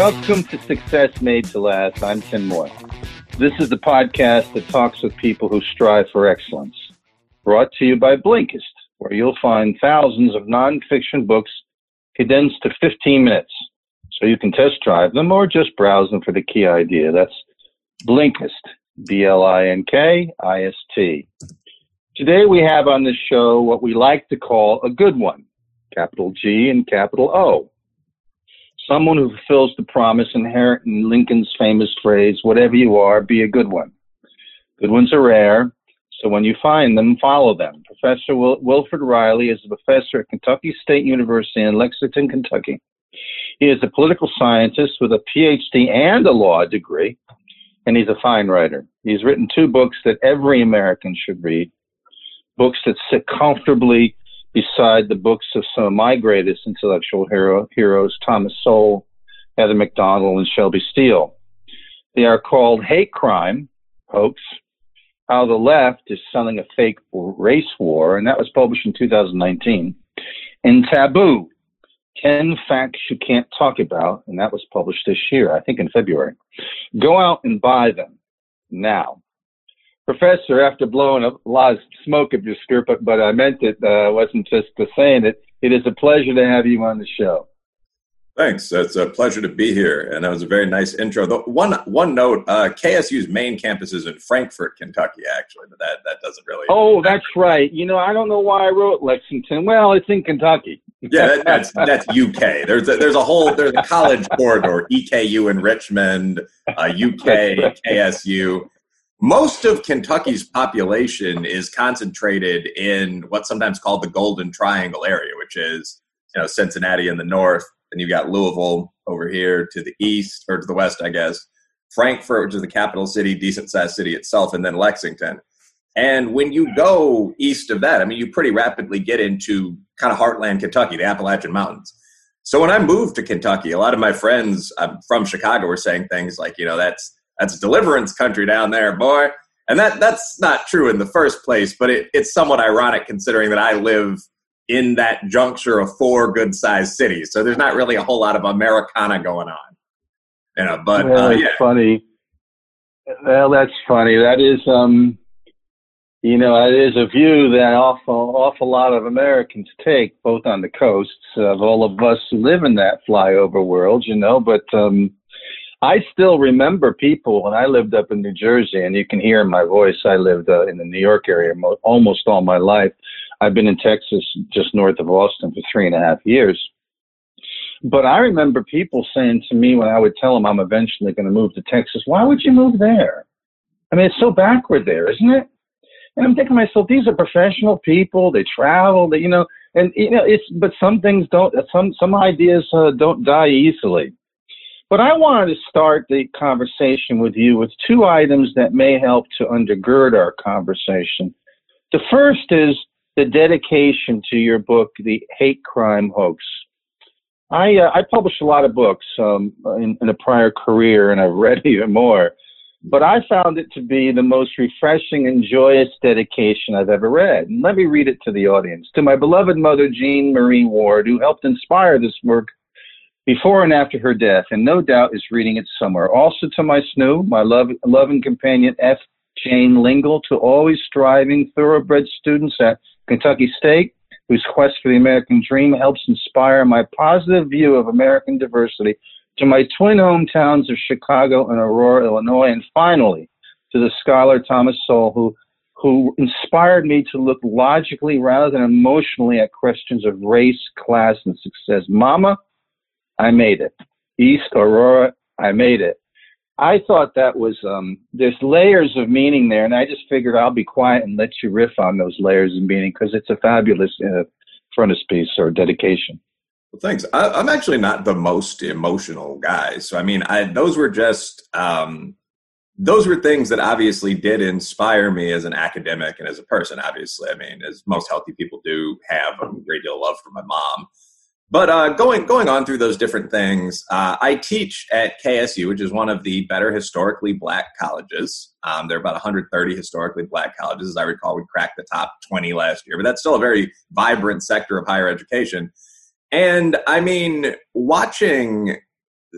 Welcome to Success Made to Last. I'm Tim Moore. This is the podcast that talks with people who strive for excellence. Brought to you by Blinkist, where you'll find thousands of nonfiction books condensed to 15 minutes, so you can test drive them or just browse them for the key idea. That's Blinkist, Blinkist. Today we have on this show what we like to call a good one, capital G and capital O. Someone who fulfills the promise inherent in Lincoln's famous phrase, whatever you are, be a good one. Good ones are rare, so when you find them, follow them. Professor Wilfred Reilly is a professor at Kentucky State University in Lexington, Kentucky. He is a political scientist with a PhD and a law degree, and he's a fine writer. He's written 2 books that every American should read, books that sit comfortably beside the books of some of my greatest intellectual heroes, Thomas Sowell, Heather McDonald, and Shelby Steele. They are called Hate Crime, Hoax, How the Left is Selling a Fake Race War, and that was published in 2019, and Taboo, 10 Facts You Can't Talk About, and that was published this year, I think in February. Go out and buy them now. Professor, after blowing a lot of smoke up your skirt, but I meant it, wasn't just saying it. It is a pleasure to have you on the show. Thanks. It's a pleasure to be here, and that was a very nice intro. One note, KSU's main campus is in Frankfort, Kentucky, actually, but that doesn't really... Oh, that's right. You know, I don't know why I wrote Lexington. Well, it's in Kentucky. Yeah, that's UK. There's a college corridor, EKU in Richmond, UK, KSU. Most of Kentucky's population is concentrated in what's sometimes called the Golden Triangle area, which is, Cincinnati in the north, and you've got Louisville over here to the east, or to the west, I guess, Frankfort, which is the capital city, decent-sized city itself, and then Lexington. And when you go east of that, you pretty rapidly get into kind of heartland Kentucky, the Appalachian Mountains. So when I moved to Kentucky, a lot of my friends from Chicago were saying things like, that's deliverance country down there, boy. And that's not true in the first place, but it's somewhat ironic considering that I live in that juncture of 4 good-sized cities. So there's not really a whole lot of Americana going on. Yeah. Funny. Well, that's funny. That is, that is a view that awful lot of Americans take, both on the coasts of all of us who live in that flyover world, but I still remember people when I lived up in New Jersey, and you can hear in my voice, I lived in the New York area almost all my life. I've been in Texas just north of Austin for 3.5 years. But I remember people saying to me when I would tell them I'm eventually going to move to Texas, why would you move there? It's so backward there, isn't it? And I'm thinking to myself, these are professional people. They travel, but some things don't, some ideas don't die easily. But I wanted to start the conversation with you with 2 items that may help to undergird our conversation. The first is the dedication to your book, The Hate Crime Hoax. I published a lot of books in a prior career, and I've read even more. But I found it to be the most refreshing and joyous dedication I've ever read. And let me read it to the audience. To my beloved mother, Jean Marie Ward, who helped inspire this work before and after her death, and no doubt is reading it somewhere. Also to my snoo, my loving companion, F. Jane Lingle, to always striving, thoroughbred students at Kentucky State, whose quest for the American dream helps inspire my positive view of American diversity, to my twin hometowns of Chicago and Aurora, Illinois, and finally, to the scholar Thomas Sowell, who inspired me to look logically rather than emotionally at questions of race, class, and success. Mama, I made it. East Aurora, I made it. I thought that was, there's layers of meaning there, and I just figured I'll be quiet and let you riff on those layers of meaning because it's a fabulous frontispiece or dedication. Well, thanks. I'm actually not the most emotional guy. So, those were just, those were things that obviously did inspire me as an academic and as a person, obviously. As most healthy people do, have a great deal of love for my mom. But going on through those different things, I teach at KSU, which is one of the better historically black colleges. There are about 130 historically black colleges. As I recall, we cracked the top 20 last year, but that's still a very vibrant sector of higher education. And watching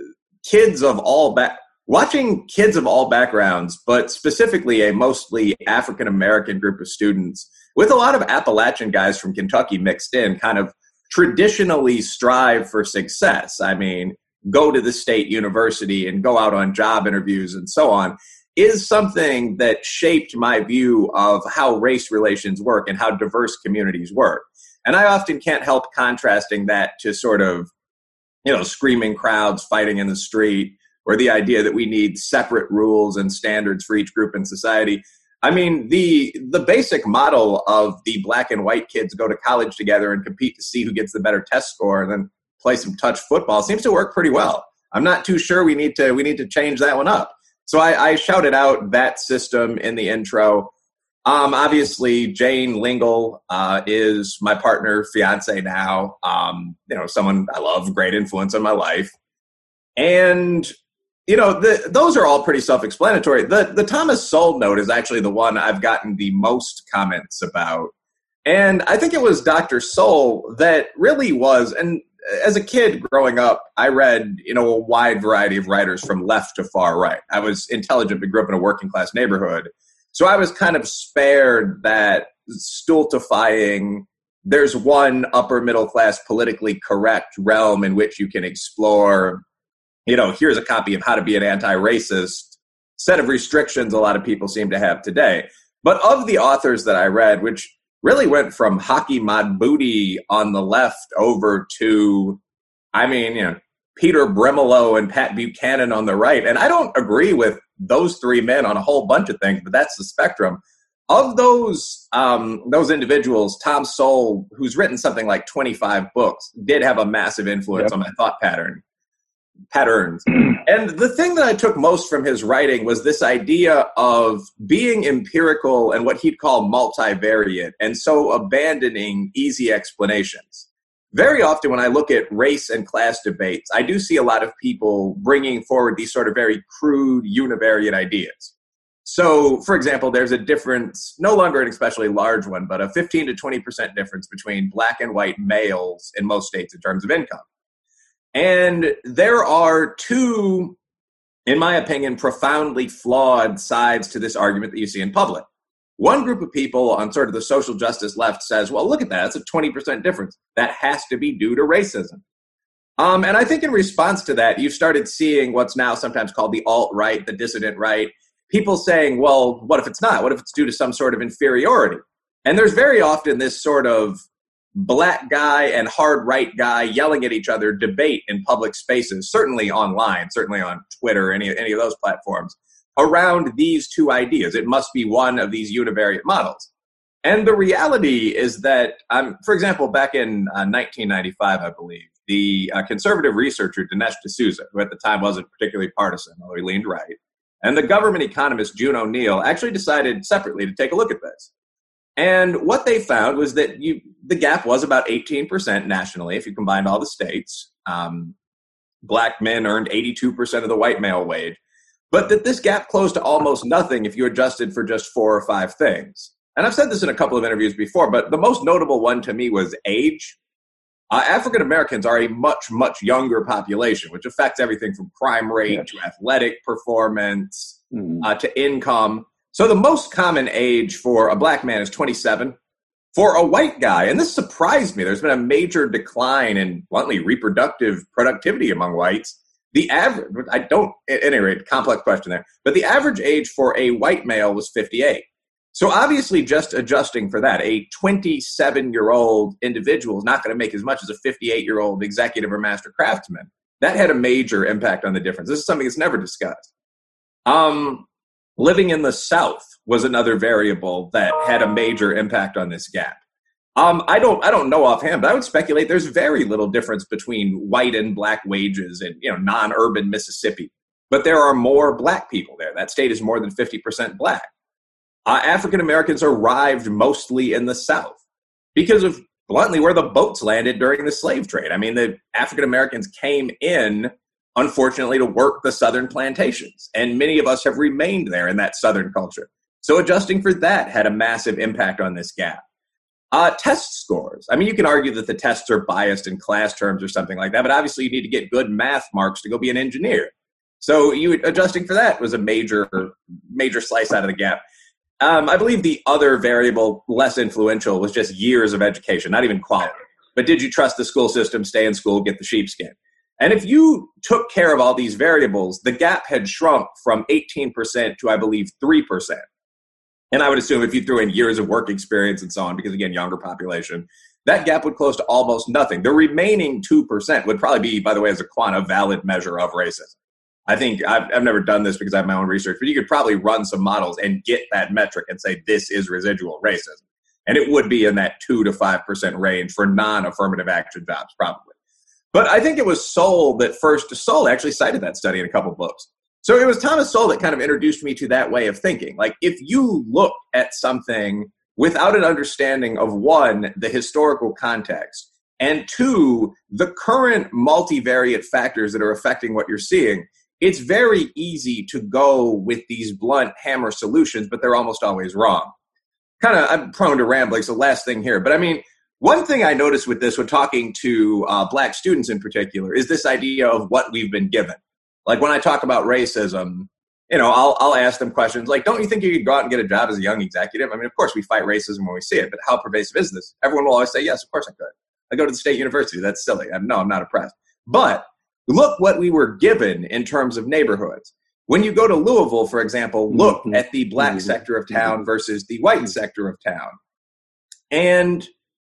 watching kids of all backgrounds, but specifically a mostly African-American group of students with a lot of Appalachian guys from Kentucky mixed in, kind of traditionally strive for success. I mean, go to the state university and go out on job interviews and so on, is something that shaped my view of how race relations work and how diverse communities work. And I often can't help contrasting that to sort of, screaming crowds fighting in the street, or the idea that we need separate rules and standards for each group in society. I mean, the basic model of the black and white kids go to college together and compete to see who gets the better test score and then play some touch football seems to work pretty well. I'm not too sure we need to change that one up. So I shouted out that system in the intro. Obviously, Jane Lingle is my partner, fiance now. Someone I love, great influence on my life. And those are all pretty self-explanatory. The Thomas Sowell note is actually the one I've gotten the most comments about. And I think it was Dr. Sowell that really was, and as a kid growing up, I read, a wide variety of writers from left to far right. I was intelligent, but grew up in a working class neighborhood. So I was kind of spared that stultifying, there's one upper middle class politically correct realm in which you can explore, here's a copy of How to Be an Anti-Racist set of restrictions a lot of people seem to have today. But of the authors that I read, which really went from Haki Madhubuti on the left over to, Peter Brimelow and Pat Buchanan on the right. And I don't agree with those three men on a whole bunch of things, but that's the spectrum. Of those individuals, Tom Sowell, who's written something like 25 books, did have a massive influence on my thought patterns. And the thing that I took most from his writing was this idea of being empirical and what he'd call multivariate, and so abandoning easy explanations. Very often when I look at race and class debates, I do see a lot of people bringing forward these sort of very crude univariate ideas. So, for example, there's a difference, no longer an especially large one, but a 15 to 20% difference between black and white males in most states in terms of income. And there are two, in my opinion, profoundly flawed sides to this argument that you see in public. One group of people on sort of the social justice left says, well, look at that, it's a 20% difference. That has to be due to racism. And I think in response to that, you've started seeing what's now sometimes called the alt-right, the dissident right, people saying, well, what if it's not? What if it's due to some sort of inferiority? And there's very often this sort of black guy and hard right guy yelling at each other debate in public spaces, certainly online, certainly on Twitter, any of those platforms, around these two ideas. It must be one of these univariate models. And the reality is that, for example, back in 1995, I believe, the conservative researcher Dinesh D'Souza, who at the time wasn't particularly partisan, although he leaned right, and the government economist June O'Neill actually decided separately to take a look at this. And what they found was that the gap was about 18% nationally, if you combined all the states. Black men earned 82% of the white male wage. But that this gap closed to almost nothing if you adjusted for just 4 or 5 things. And I've said this in a couple of interviews before, but the most notable one to me was age. African Americans are a much, much younger population, which affects everything from crime rate to athletic performance to income. So the most common age for a black man is 27. For a white guy, and this surprised me, there's been a major decline in, bluntly, reproductive productivity among whites. The average, at any rate, complex question there, but the average age for a white male was 58. So obviously just adjusting for that, a 27-year-old individual is not going to make as much as a 58-year-old executive or master craftsman. That had a major impact on the difference. This is something that's never discussed. Living in the South was another variable that had a major impact on this gap. I don't know offhand, but I would speculate there's very little difference between white and black wages in non-urban Mississippi. But there are more black people there. That state is more than 50% black. African Americans arrived mostly in the South because of, bluntly, where the boats landed during the slave trade. I mean, the African Americans came in, unfortunately, to work the southern plantations. And many of us have remained there in that southern culture. So adjusting for that had a massive impact on this gap. Test scores. I mean, you can argue that the tests are biased in class terms or something like that, but obviously you need to get good math marks to go be an engineer. So adjusting for that was a major slice out of the gap. I believe the other variable, less influential, was just years of education, not even quality. But did you trust the school system, stay in school, get the sheepskin? And if you took care of all these variables, the gap had shrunk from 18% to, I believe, 3%. And I would assume if you threw in years of work experience and so on, because again, younger population, that gap would close to almost nothing. The remaining 2% would probably be, by the way, as a quant, a valid measure of racism. I think I've never done this because I have my own research, but you could probably run some models and get that metric and say this is residual racism. And it would be in that 2 to 5% range for non-affirmative action jobs, probably. But I think it was Sowell actually cited that study in a couple of books. So it was Thomas Sowell that kind of introduced me to that way of thinking. Like, if you look at something without an understanding of, one, the historical context, and two, the current multivariate factors that are affecting what you're seeing, it's very easy to go with these blunt hammer solutions, but they're almost always wrong. I'm prone to rambling, so last thing here. But I mean, one thing I noticed with this when talking to Black students in particular is this idea of what we've been given. Like when I talk about racism, I'll ask them questions like, don't you think you could go out and get a job as a young executive? I mean, of course we fight racism when we see it, but how pervasive is this? Everyone will always say, yes, of course I could. I go to the state university. That's silly. I'm not oppressed. But look what we were given in terms of neighborhoods. When you go to Louisville, for example, look at the Black sector of town versus the white sector of town. And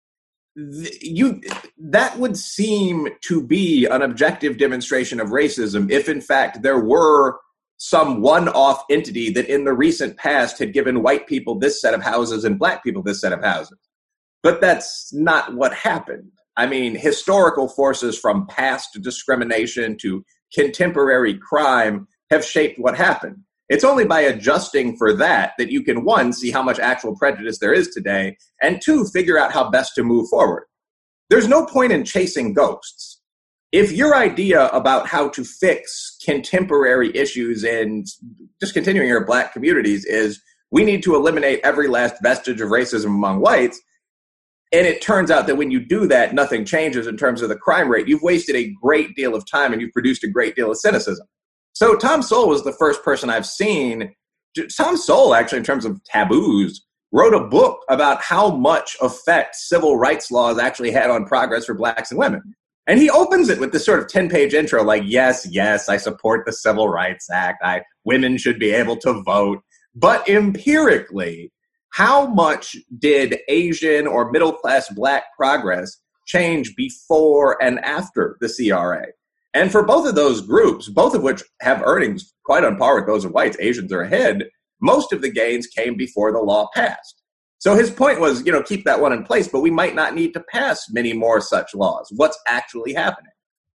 that would seem to be an objective demonstration of racism if, in fact, there were some one-off entity that in the recent past had given white people this set of houses and Black people this set of houses. But that's not what happened. I mean, historical forces from past discrimination to contemporary crime have shaped what happened. It's only by adjusting for that you can, one, see how much actual prejudice there is today, and two, figure out how best to move forward. There's no point in chasing ghosts. If your idea about how to fix contemporary issues in just continuing your Black communities is we need to eliminate every last vestige of racism among whites, and it turns out that when you do that, nothing changes in terms of the crime rate, you've wasted a great deal of time and you've produced a great deal of cynicism. So Tom Sowell was the first person I've seen. Tom Sowell, actually, in terms of taboos, wrote a book about how much effect civil rights laws actually had on progress for Blacks and women. And he opens it with this sort of 10-page intro, like, yes, I support the Civil Rights Act. Women should be able to vote. But empirically, how much did Asian or middle-class Black progress change before and after the CRA? And for both of those groups, both of which have earnings quite on par with those of whites, Asians are ahead, most of the gains came before the law passed. So his point was, keep that one in place, but we might not need to pass many more such laws. What's actually happening?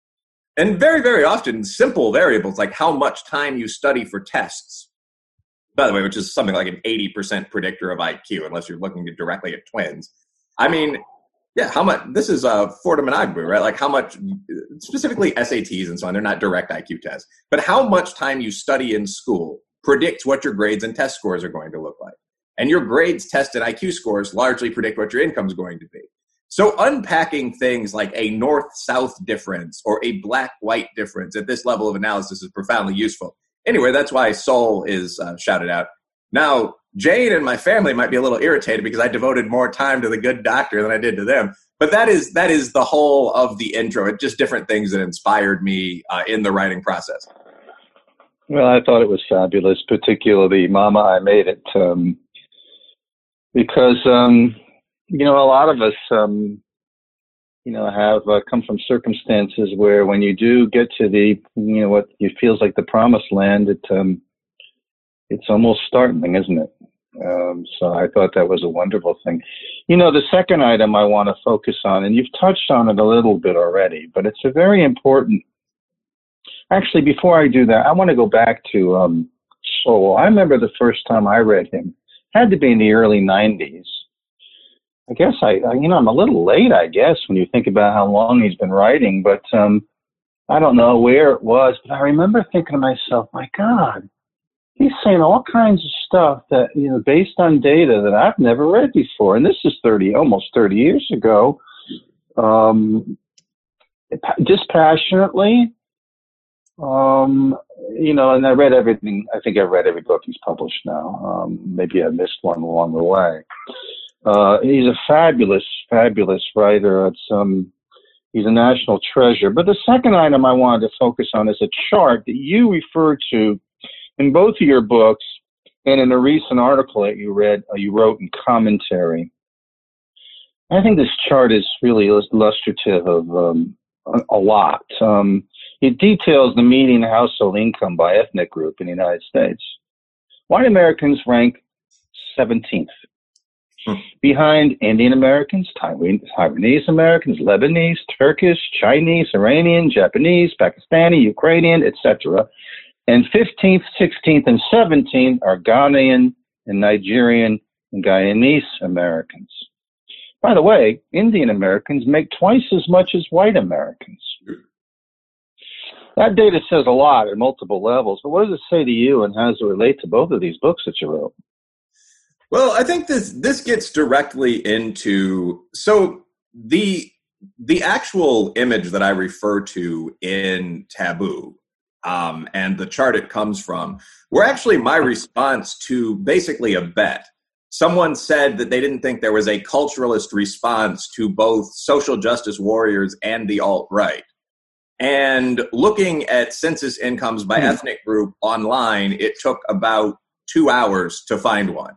And very, very often, simple variables like how much time you study for tests, by the way, which is something like an 80% predictor of IQ, unless you're looking directly at twins. I mean, yeah, how much, this is Fordham and Agbu, right? Like how much, specifically SATs and so on, they're not direct IQ tests, but how much time you study in school predicts what your grades and test scores are going to look like. And your grades, tests, and IQ scores largely predict what your income is going to be. So unpacking things like a north-south difference or a black-white difference at this level of analysis is profoundly useful. Anyway, that's why Sowell is shouted out. Now, Jane and my family might be a little irritated because I devoted more time to the good doctor than I did to them. But that is the whole of the intro. It's just different things that inspired me in the writing process. Well, I thought it was fabulous, particularly Mama, I Made It, because, a lot of us, have come from circumstances where when you do get to the, what it feels like the promised land, it's almost startling, isn't it? So I thought that was a wonderful thing. The second item I want to focus on, and you've touched on it a little bit already, but it's a very important. Actually, before I do that, I want to go back to Sowell. I remember the first time I read him. Had to be in the early 90s. I guess I'm a little late, I guess, when you think about how long he's been writing, but I don't know where it was, but I remember thinking to myself, my God, he's saying all kinds of stuff that, based on data that I've never read before. And this is almost 30 years ago. Dispassionately, and I read everything. I think I've read every book he's published now. Maybe I missed one along the way. He's a fabulous, fabulous writer. He's a national treasure. But the second item I wanted to focus on is a chart that you referred to in both of your books and in a recent article that you wrote in commentary. I think this chart is really illustrative of a lot. It details the median household income by ethnic group in the United States. White Americans rank 17th, behind Indian Americans, Taiwanese Americans, Lebanese, Turkish, Chinese, Iranian, Japanese, Pakistani, Ukrainian, etc. And 15th, 16th, and 17th are Ghanaian and Nigerian and Guyanese Americans. By the way, Indian Americans make twice as much as white Americans. That data says a lot at multiple levels, but what does it say to you, and how does it relate to both of these books that you wrote? Well, I think this gets directly into, so the actual image that I refer to in Taboo, and the chart it comes from, were actually my response to basically a bet. Someone said that they didn't think there was a culturalist response to both social justice warriors and the alt-right. And looking at census incomes by ethnic group online, it took about 2 hours to find one.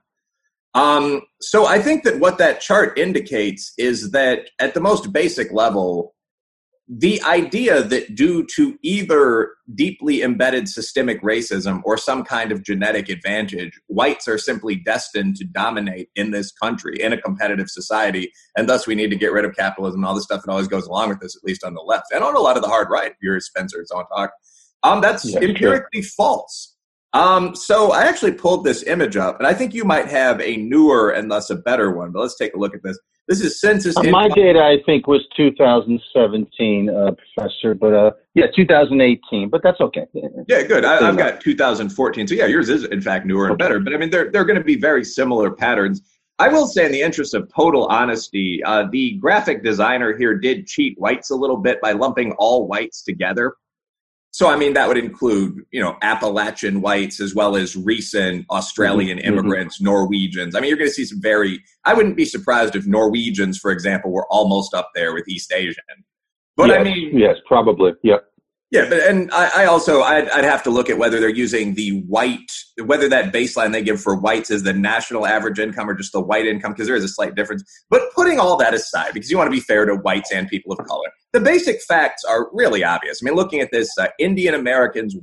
So I think that what that chart indicates is that at the most basic level, the idea that due to either deeply embedded systemic racism or some kind of genetic advantage, whites are simply destined to dominate in this country in a competitive society, and thus we need to get rid of capitalism and all the stuff that always goes along with this, at least on the left. And on a lot of the hard right, your Spencer and so on talk, that's empirically false. So I actually pulled this image up, and I think you might have a newer and thus a better one, but let's take a look at this. This is census income. My data, I think, was 2017, Professor, but 2018, but that's okay. Yeah, good. I've got 2014, so yours is, in fact, newer and better, but I mean, they're going to be very similar patterns. I will say, in the interest of total honesty, the graphic designer here did cheat whites a little bit by lumping all whites together. So, I mean, that would include, Appalachian whites as well as recent Australian immigrants, Norwegians. I mean, you're going to see I wouldn't be surprised if Norwegians, for example, were almost up there with East Asian. But yes, I mean. Yes, probably. Yep. Yeah, but I'd have to look at whether they're using whether that baseline they give for whites is the national average income or just the white income, because there is a slight difference. But putting all that aside, because you want to be fair to whites and people of color, the basic facts are really obvious. I mean, looking at this, Indian Americans,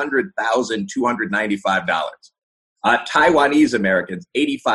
$100,295. Taiwanese Americans,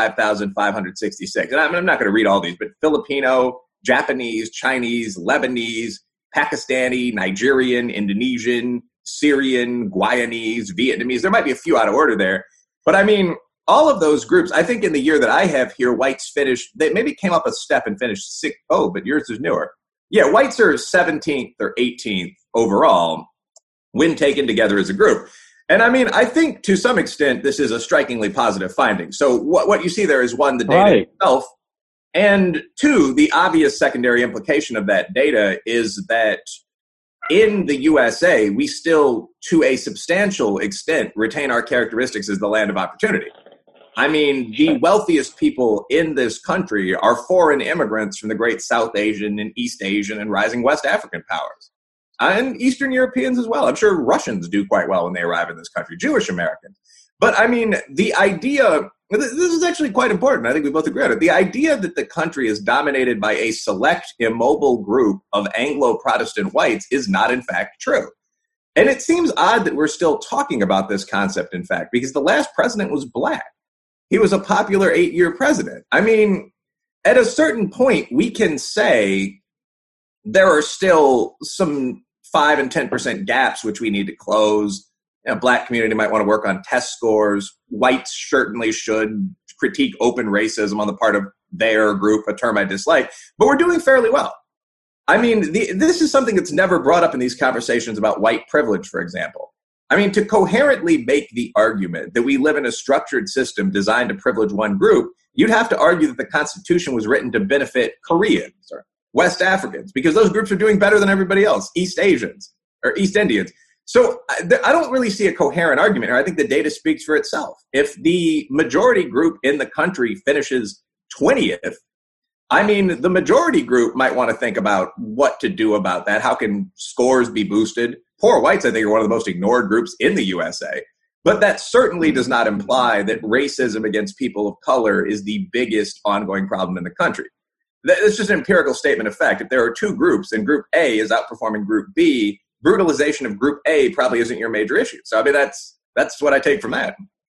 $85,566. And I'm not going to read all these, but Filipino, Japanese, Chinese, Lebanese, Pakistani, Nigerian, Indonesian, Syrian, Guyanese, Vietnamese. There might be a few out of order there. But I mean, all of those groups, I think in the year that I have here, whites finished, they maybe came up a step and finished sixth. Oh, but yours is newer. Yeah, whites are 17th or 18th overall when taken together as a group. And I mean, I think to some extent, this is a strikingly positive finding. So what you see there is, one, the data itself. And two, the obvious secondary implication of that data is that in the USA, we still, to a substantial extent, retain our characteristics as the land of opportunity. I mean, the wealthiest people in this country are foreign immigrants from the great South Asian and East Asian and rising West African powers. And Eastern Europeans as well. I'm sure Russians do quite well when they arrive in this country, Jewish Americans. But I mean, the idea, this is actually quite important. I think we both agree on it. The idea that the country is dominated by a select, immobile group of Anglo-Protestant whites is not, in fact, true. And it seems odd that we're still talking about this concept, in fact, because the last president was black. He was a popular 8-year president. I mean, at a certain point, we can say there are still some 5 and 10% gaps which we need to close. Black community might want to work on test scores. Whites certainly should critique open racism on the part of their group, a term I dislike. But we're doing fairly well. I mean, this is something that's never brought up in these conversations about white privilege, for example. I mean, to coherently make the argument that we live in a structured system designed to privilege one group, you'd have to argue that the Constitution was written to benefit Koreans or West Africans, because those groups are doing better than everybody else, East Asians or East Indians. So I don't really see a coherent argument here. I think the data speaks for itself. If the majority group in the country finishes 20th, I mean, the majority group might want to think about what to do about that. How can scores be boosted? Poor whites, I think, are one of the most ignored groups in the USA. But that certainly does not imply that racism against people of color is the biggest ongoing problem in the country. It's just an empirical statement of fact. If there are two groups and Group A is outperforming Group B, brutalization of Group A probably isn't your major issue. So, I mean, that's what I take from that.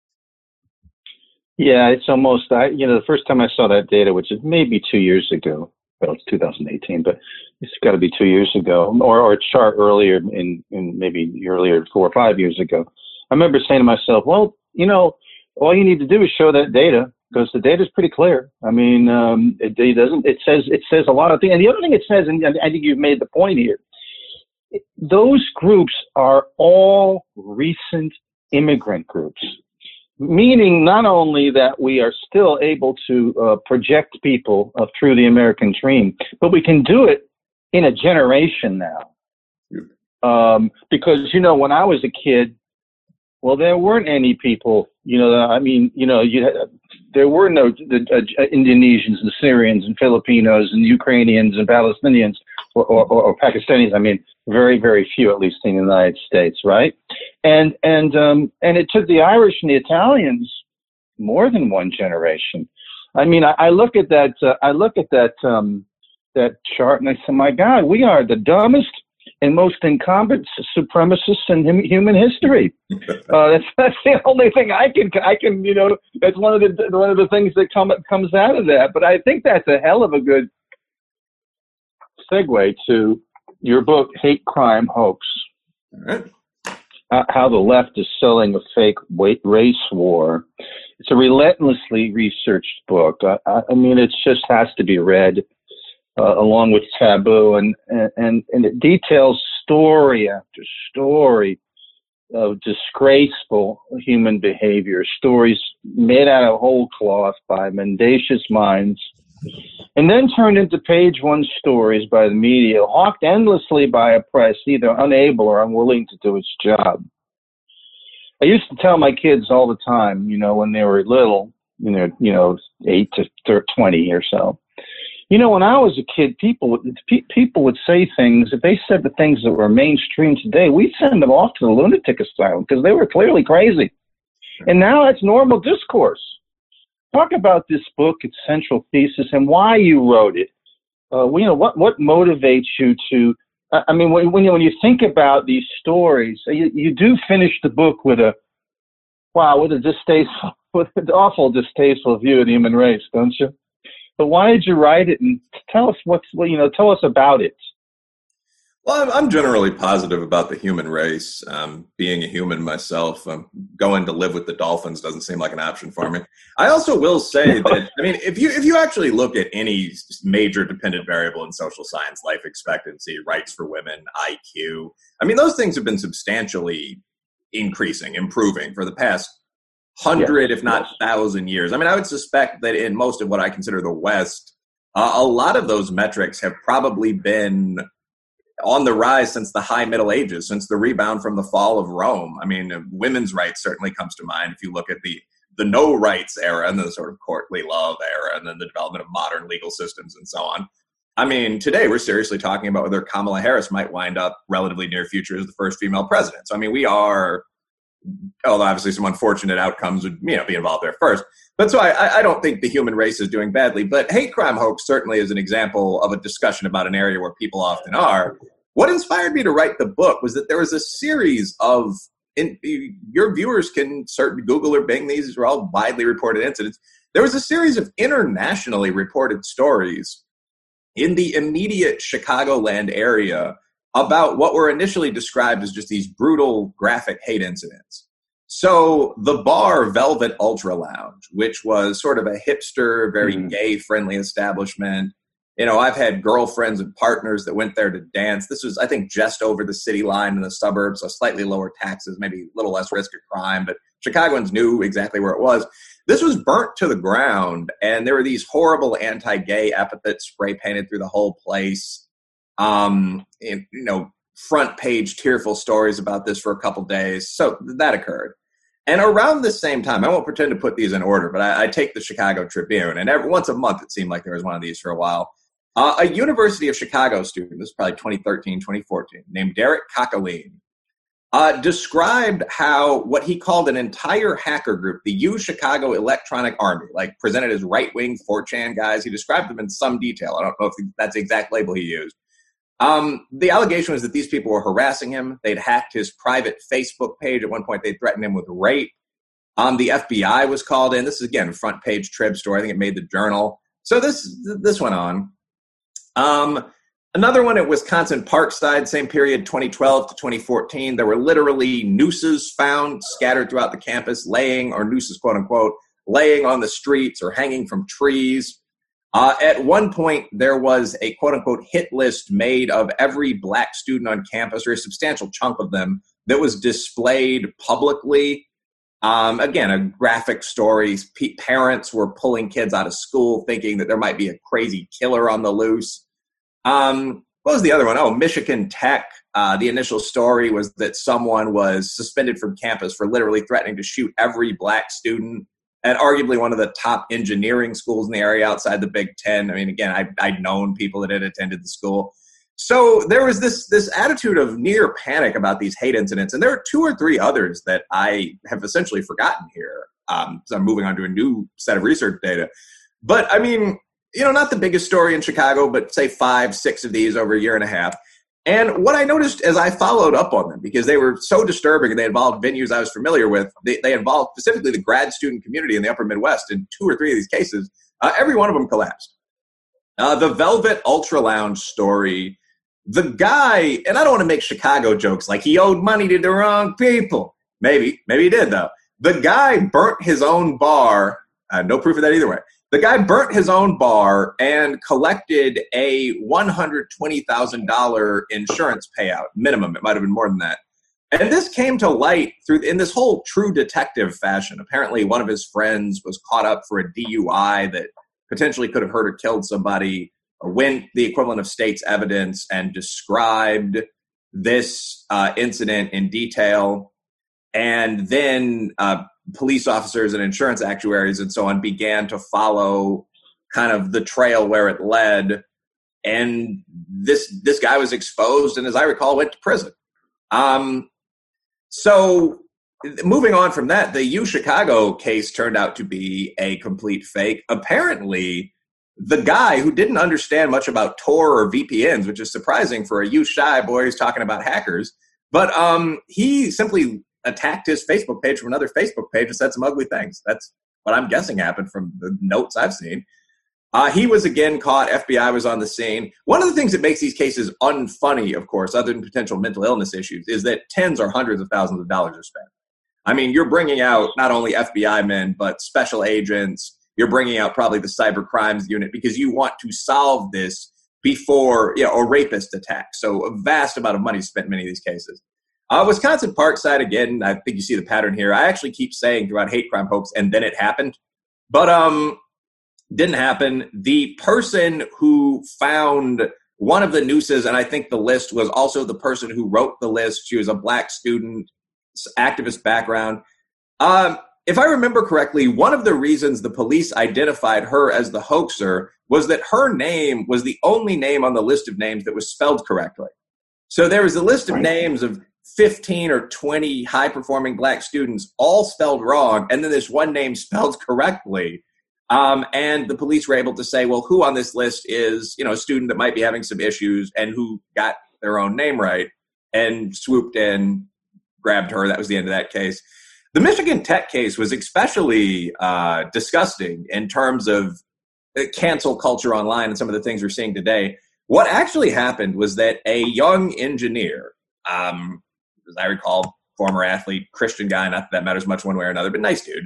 Yeah, it's almost, the first time I saw that data, which is maybe 2 years ago, well, it's 2018, but it's got to be 2 years ago, or a chart earlier in maybe earlier 4 or 5 years ago. I remember saying to myself, well, all you need to do is show that data, because the data is pretty clear. I mean, it says a lot of things. And the other thing it says, and I think you've made the point here, those groups are all recent immigrant groups, meaning not only that we are still able to project people through the American dream, but we can do it in a generation now. Because, when I was a kid, well, there weren't any people, there were no Indonesians and Syrians and Filipinos and Ukrainians and Palestinians or Pakistanis. I mean, very, very few, at least in the United States, right? And it took the Irish and the Italians more than one generation. I mean, I look at that chart and I say, my God, we are the dumbest and most incompetent supremacists in human history. That's the only thing I can, that's one of the things that comes out of that. But I think that's a hell of a good segue to your book, Hate Crime Hoax. All right. How the left is selling a fake race war. It's a relentlessly researched book. I mean, it just has to be read. Along with Taboo, and it details story after story of disgraceful human behavior, stories made out of whole cloth by mendacious minds, and then turned into page one stories by the media, hawked endlessly by a press either unable or unwilling to do its job. I used to tell my kids all the time, when they were little, 8 to 20 or so. When I was a kid, people would say things. If they said the things that were mainstream today, we'd send them off to the lunatic asylum because they were clearly crazy. And now that's normal discourse. Talk about this book, its central thesis, and why you wrote it. What motivates you to? I mean, when you think about these stories, you do finish the book with an awful distasteful view of the human race, don't you? But why did you write it? And tell us tell us about it. Well, I'm generally positive about the human race. Being a human myself, going to live with the dolphins doesn't seem like an option for me. I also will say that, I mean, if you actually look at any major dependent variable in social science, life expectancy, rights for women, IQ, I mean, those things have been substantially improving for the past 100, if not 1,000 years. I mean, I would suspect that in most of what I consider the West, a lot of those metrics have probably been on the rise since the high Middle Ages, since the rebound from the fall of Rome. I mean, women's rights certainly comes to mind. If you look at the no rights era and the sort of courtly love era and then the development of modern legal systems and so on. I mean, today we're seriously talking about whether Kamala Harris might wind up relatively near future as the first female president. So, I mean, we are, although obviously some unfortunate outcomes would be involved there first. But so I don't think the human race is doing badly. But hate crime hoax certainly is an example of a discussion about an area where people often are. What inspired me to write the book was that there was a series of, your viewers can search Google or Bing, these are all widely reported incidents. There was a series of internationally reported stories in the immediate Chicagoland area about what were initially described as just these brutal, graphic hate incidents. So the bar Velvet Ultra Lounge, which was sort of a hipster, very gay-friendly establishment, I've had girlfriends and partners that went there to dance. This was, I think, just over the city line in the suburbs, so slightly lower taxes, maybe a little less risk of crime, but Chicagoans knew exactly where it was. This was burnt to the ground, and there were these horrible anti-gay epithets spray painted through the whole place. Front page tearful stories about this for a couple days. So that occurred. And around the same time, I won't pretend to put these in order, but I take the Chicago Tribune, and once a month it seemed like there was one of these for a while. A University of Chicago student, this is probably 2013, 2014, named Derek Cockleen, described how what he called an entire hacker group, the U Chicago Electronic Army, like presented as right-wing 4chan guys. He described them in some detail. I don't know if that's the exact label he used. The allegation was that these people were harassing him. They'd hacked his private Facebook page. At one point, they threatened him with rape. The FBI was called in. This is, again, front page Trib story. I think it made the Journal. So this went on. Another one at Wisconsin Parkside, same period, 2012 to 2014. There were literally nooses found scattered throughout the campus, nooses, quote unquote, laying on the streets or hanging from trees. At one point, there was a quote-unquote hit list made of every black student on campus, or a substantial chunk of them, that was displayed publicly. Again, a graphic story. Parents were pulling kids out of school thinking that there might be a crazy killer on the loose. What was the other one? Oh, Michigan Tech. The initial story was that someone was suspended from campus for literally threatening to shoot every black student at arguably one of the top engineering schools in the area outside the Big Ten. I mean, again, I'd known people that had attended the school. So there was this attitude of near panic about these hate incidents. And there are 2 or 3 others that I have essentially forgotten here. So I'm moving on to a new set of research data. But I mean, not the biggest story in Chicago, but say 5, 6 of these over a year and a half. And what I noticed as I followed up on them, because they were so disturbing and they involved venues I was familiar with, they involved specifically the grad student community in the upper Midwest. In 2 or 3 of these cases, every one of them collapsed. The Velvet Ultra Lounge story, the guy, and I don't want to make Chicago jokes like he owed money to the wrong people. Maybe he did, though. The guy burnt his own bar. No proof of that either way. The guy burnt his own bar and collected a $120,000 insurance payout, minimum. It might have been more than that. And this came to light in this whole true detective fashion. Apparently, one of his friends was caught up for a DUI that potentially could have hurt or killed somebody, went the equivalent of state's evidence and described this incident in detail. And then police officers and insurance actuaries and so on began to follow kind of the trail where it led. And this guy was exposed and, as I recall, went to prison. So moving on from that, the U Chicago case turned out to be a complete fake. Apparently, the guy who didn't understand much about Tor or VPNs, which is surprising for a U Chi boy who's talking about hackers, but he simply attacked his Facebook page from another Facebook page and said some ugly things. That's what I'm guessing happened from the notes I've seen. He was again caught. FBI was on the scene. One of the things that makes these cases unfunny, of course, other than potential mental illness issues, is that tens or hundreds of thousands of dollars are spent. I mean, you're bringing out not only FBI men, but special agents. You're bringing out probably the cyber crimes unit because you want to solve this before a rapist attack. So a vast amount of money is spent in many of these cases. Wisconsin Parkside, again, I think you see the pattern here. I actually keep saying throughout hate crime hoax, and then it happened. But didn't happen. The person who found one of the nooses, and I think the list was also the person who wrote the list. She was a black student, activist background. If I remember correctly, one of the reasons the police identified her as the hoaxer was that her name was the only name on the list of names that was spelled correctly. So there was a list of names of 15 or 20 high-performing black students, all spelled wrong, and then this one name spelled correctly. And the police were able to say, well, who on this list is, a student that might be having some issues and who got their own name right, and swooped in, grabbed her. That was the end of that case. The Michigan Tech case was especially disgusting in terms of cancel culture online and some of the things we're seeing today. What actually happened was that a young engineer, as I recall, former athlete, Christian guy, not that matters much one way or another, but nice dude,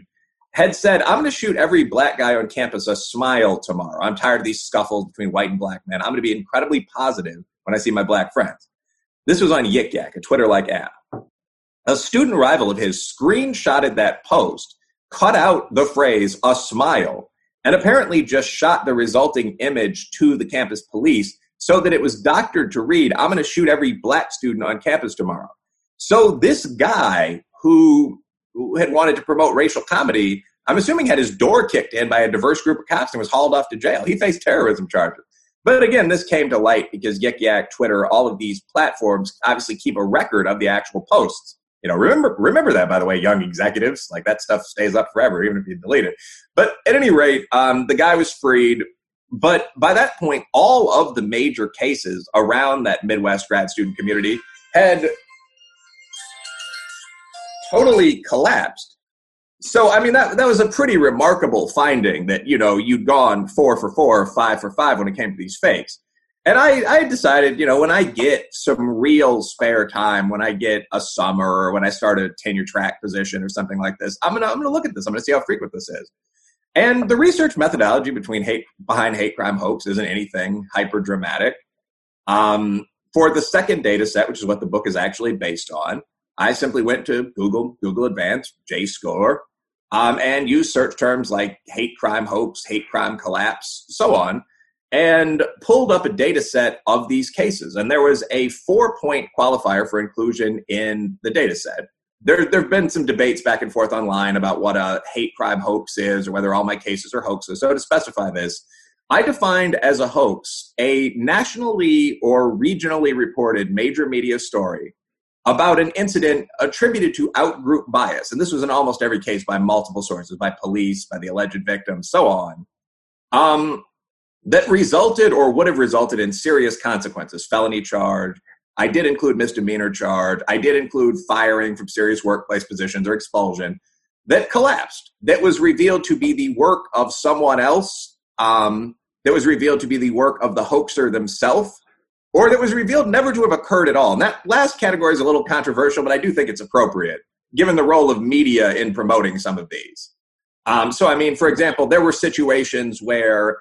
had said, I'm going to shoot every black guy on campus a smile tomorrow. I'm tired of these scuffles between white and black men. I'm going to be incredibly positive when I see my black friends. This was on Yik Yak, a Twitter-like app. A student rival of his screenshotted that post, cut out the phrase, a smile, and apparently just shot the resulting image to the campus police so that it was doctored to read, I'm going to shoot every black student on campus tomorrow. So this guy who had wanted to promote racial comedy, I'm assuming had his door kicked in by a diverse group of cops and was hauled off to jail. He faced terrorism charges. But again, this came to light because Yik Yak, Twitter, all of these platforms obviously keep a record of the actual posts. You know, remember that, by the way, young executives. Like, that stuff stays up forever, even if you delete it. But at any rate, the guy was freed. But by that point, all of the major cases around that Midwest grad student community had totally collapsed. So, I mean, that was a pretty remarkable finding that, you know, you'd gone 4 for 4 or 5 for 5 when it came to these fakes. And I decided, you know, when I get some real spare time, when I get a summer or when I start a tenure track position or something like this, I'm gonna look at this. I'm gonna see how frequent this is. And the research methodology behind hate crime hoax isn't anything hyper dramatic. For the second data set, which is what the book is actually based on, I simply went to Google Advanced, JSCORE, and used search terms like hate crime hoax, hate crime collapse, so on, and pulled up a data set of these cases. And there was a 4-point qualifier for inclusion in the data set. There have been some debates back and forth online about what a hate crime hoax is or whether all my cases are hoaxes. So to specify this, I defined as a hoax a nationally or regionally reported major media story about an incident attributed to out-group bias. And this was in almost every case by multiple sources, by police, by the alleged victim, so on. That resulted or would have resulted in serious consequences, felony charge. I did include misdemeanor charge. I did include firing from serious workplace positions or expulsion that collapsed, that was revealed to be the work of someone else, that was revealed to be the work of the hoaxer themselves, or that was revealed never to have occurred at all. And that last category is a little controversial, but I do think it's appropriate, given the role of media in promoting some of these. So, I mean, for example, there were situations where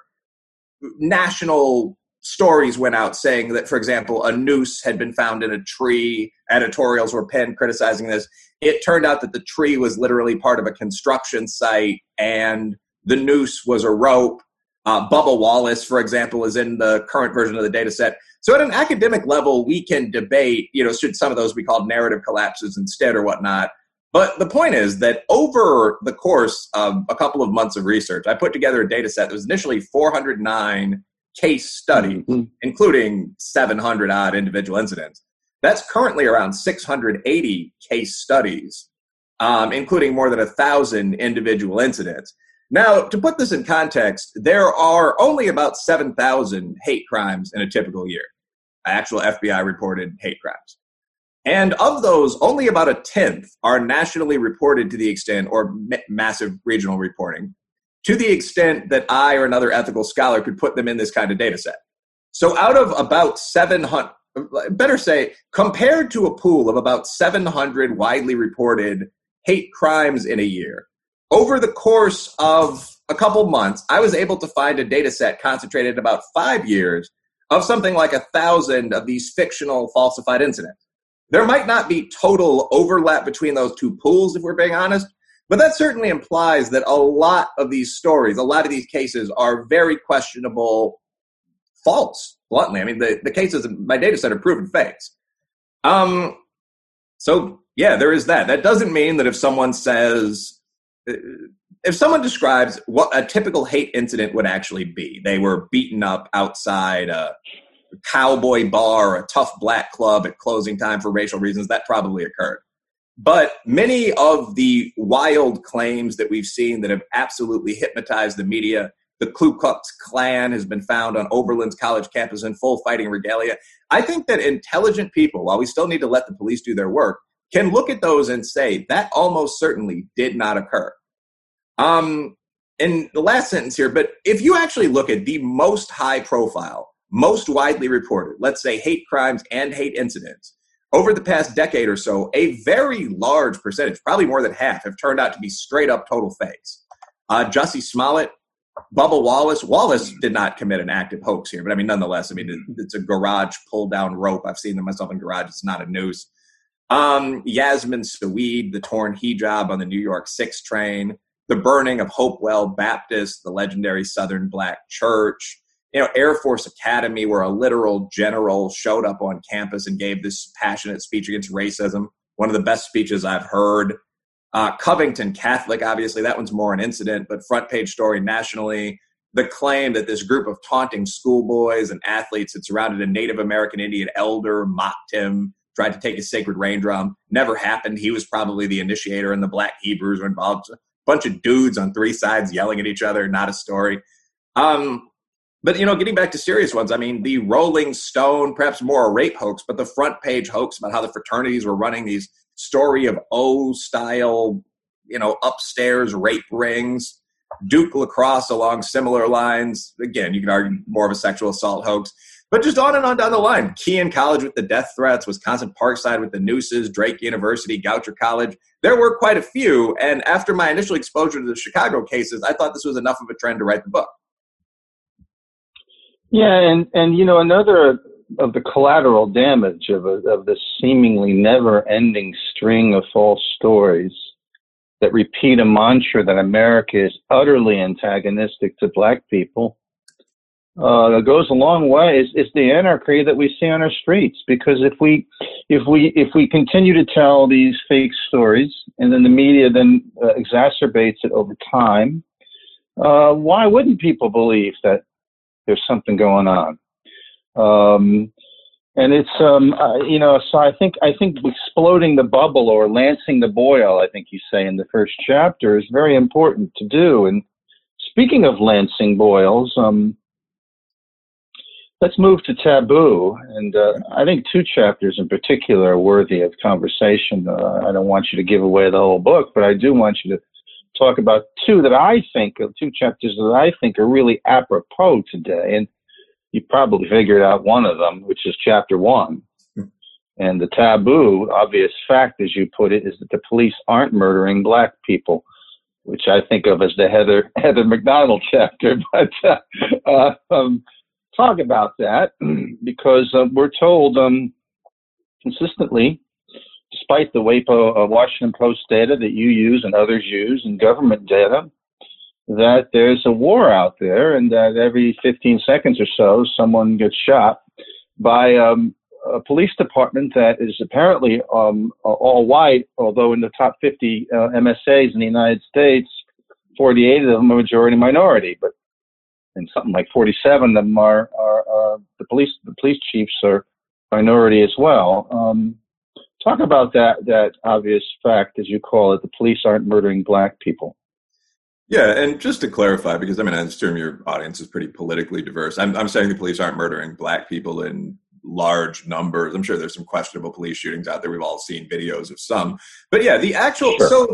national stories went out saying that, for example, a noose had been found in a tree. Editorials were penned criticizing this. It turned out that the tree was literally part of a construction site and the noose was a rope. Bubba Wallace, for example, is in the current version of the data set. So at an academic level, we can debate, you know, should some of those be called narrative collapses instead or whatnot. But the point is that over the course of a couple of months of research, I put together a data set that was initially 409 case studies, including 700 odd individual incidents. That's currently around 680 case studies, including more than 1,000 individual incidents. Now, to put this in context, there are only about 7,000 hate crimes in a typical year, actual FBI reported hate crimes. And of those, only about 1/10 are nationally reported to the extent, or massive regional reporting, to the extent that I or another ethical scholar could put them in this kind of data set. So out of about 700, better say, compared to a pool of about 700 widely reported hate crimes in a year, over the course of a couple months, I was able to find a data set concentrated in about 5 years of something like 1,000 of these fictional falsified incidents. There might not be total overlap between those two pools, if we're being honest, but that certainly implies that a lot of these stories, a lot of these cases are very questionable false, bluntly. I mean, the cases in my data set are proven fakes. So, yeah, there is that. That doesn't mean that if someone describes what a typical hate incident would actually be, they were beaten up outside a cowboy bar or a tough black club at closing time for racial reasons, that probably occurred. But many of the wild claims that we've seen that have absolutely hypnotized the media, the Ku Klux Klan has been found on Oberlin's college campus in full fighting regalia. I think that intelligent people, while we still need to let the police do their work, can look at those and say that almost certainly did not occur. In the last sentence here, but if you actually look at the most high profile, most widely reported, let's say hate crimes and hate incidents, over the past decade or so, a very large percentage, probably more than half, have turned out to be straight up total fakes. Jussie Smollett, Bubba Wallace. Wallace did not commit an active hoax here, but I mean, nonetheless, I mean, it's a garage pull down rope. I've seen them myself in garage. It's not a noose. Yasmin Saweed, the torn hijab on the New York 6 train, the burning of Hopewell Baptist, the legendary Southern Black Church, Air Force Academy, where a literal general showed up on campus and gave this passionate speech against racism. One of the best speeches I've heard. Covington Catholic, obviously, that one's more an incident, but front page story nationally. The claim that this group of taunting schoolboys and athletes had surrounded a Native American Indian elder, mocked him, tried to take his sacred rain drum. Never happened. He was probably the initiator, and the Black Hebrews were involved. A bunch of dudes on 3 sides yelling at each other, not a story. But, getting back to serious ones, I mean, the Rolling Stone, perhaps more a rape hoax, but the front page hoax about how the fraternities were running these story of O-style, upstairs rape rings. Duke Lacrosse along similar lines. Again, you can argue more of a sexual assault hoax. But just on and on down the line. Kean College with the death threats, Wisconsin Parkside with the nooses, Drake University, Goucher College. There were quite a few. And after my initial exposure to the Chicago cases, I thought this was enough of a trend to write the book. Yeah, and another of the collateral damage of this seemingly never-ending string of false stories that repeat a mantra that America is utterly antagonistic to Black people goes a long way. It's the anarchy that we see on our streets. Because if we continue to tell these fake stories, and then the media then exacerbates it over time, why wouldn't people believe that there's something going on? And it's, so I think exploding the bubble or lancing the boil, I think you say in the first chapter, is very important to do. And speaking of lancing boils, let's move to taboo. And I think 2 chapters in particular are worthy of conversation. I don't want you to give away the whole book, but I do want you to talk about 2 chapters that I think are really apropos today. And you probably figured out one of them, which is chapter 1. And the taboo, obvious fact, as you put it, is that the police aren't murdering Black people, which I think of as the Heather McDonald chapter. But talk about that, because we're told consistently, despite the WAPO Washington Post data that you use and others use, and government data, that there's a war out there, and that every 15 seconds or so, someone gets shot by a police department that is apparently all white, although in the top 50 MSAs in the United States, 48 of them are majority minority, but and something like 47 of them are the police chiefs are minority as well. Talk about that obvious fact, as you call it, the police aren't murdering Black people. Yeah, and just to clarify, because I assume your audience is pretty politically diverse. I'm saying the police aren't murdering Black people in large numbers. I'm sure there's some questionable police shootings out there. We've all seen videos of some. But yeah, the actual, sure. So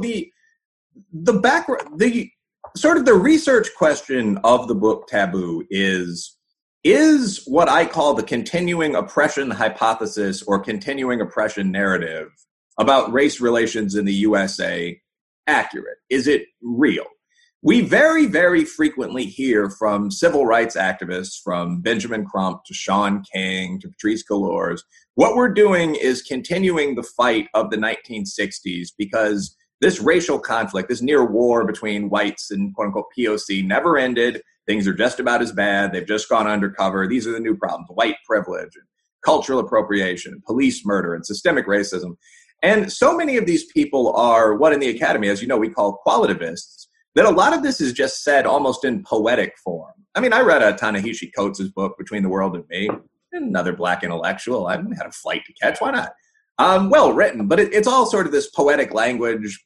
the background, the sort of the research question of the book Taboo is what I call the continuing oppression hypothesis or continuing oppression narrative about race relations in the USA accurate? Is it real? We very, very frequently hear from civil rights activists, from Benjamin Crump to Shaun King to Patrisse Cullors, what we're doing is continuing the fight of the 1960s, because this racial conflict, this near war between whites and quote unquote POC never ended. Things are just about as bad. They've just gone undercover. These are the new problems: white privilege, and cultural appropriation, police murder, and systemic racism. And so many of these people are what in the academy, as you know, we call qualitativists, that a lot of this is just said almost in poetic form. I read Ta-Nehisi Coates' book, Between the World and Me, another Black intellectual. I had a flight to catch. Why not? Well written, but it's all sort of this poetic language.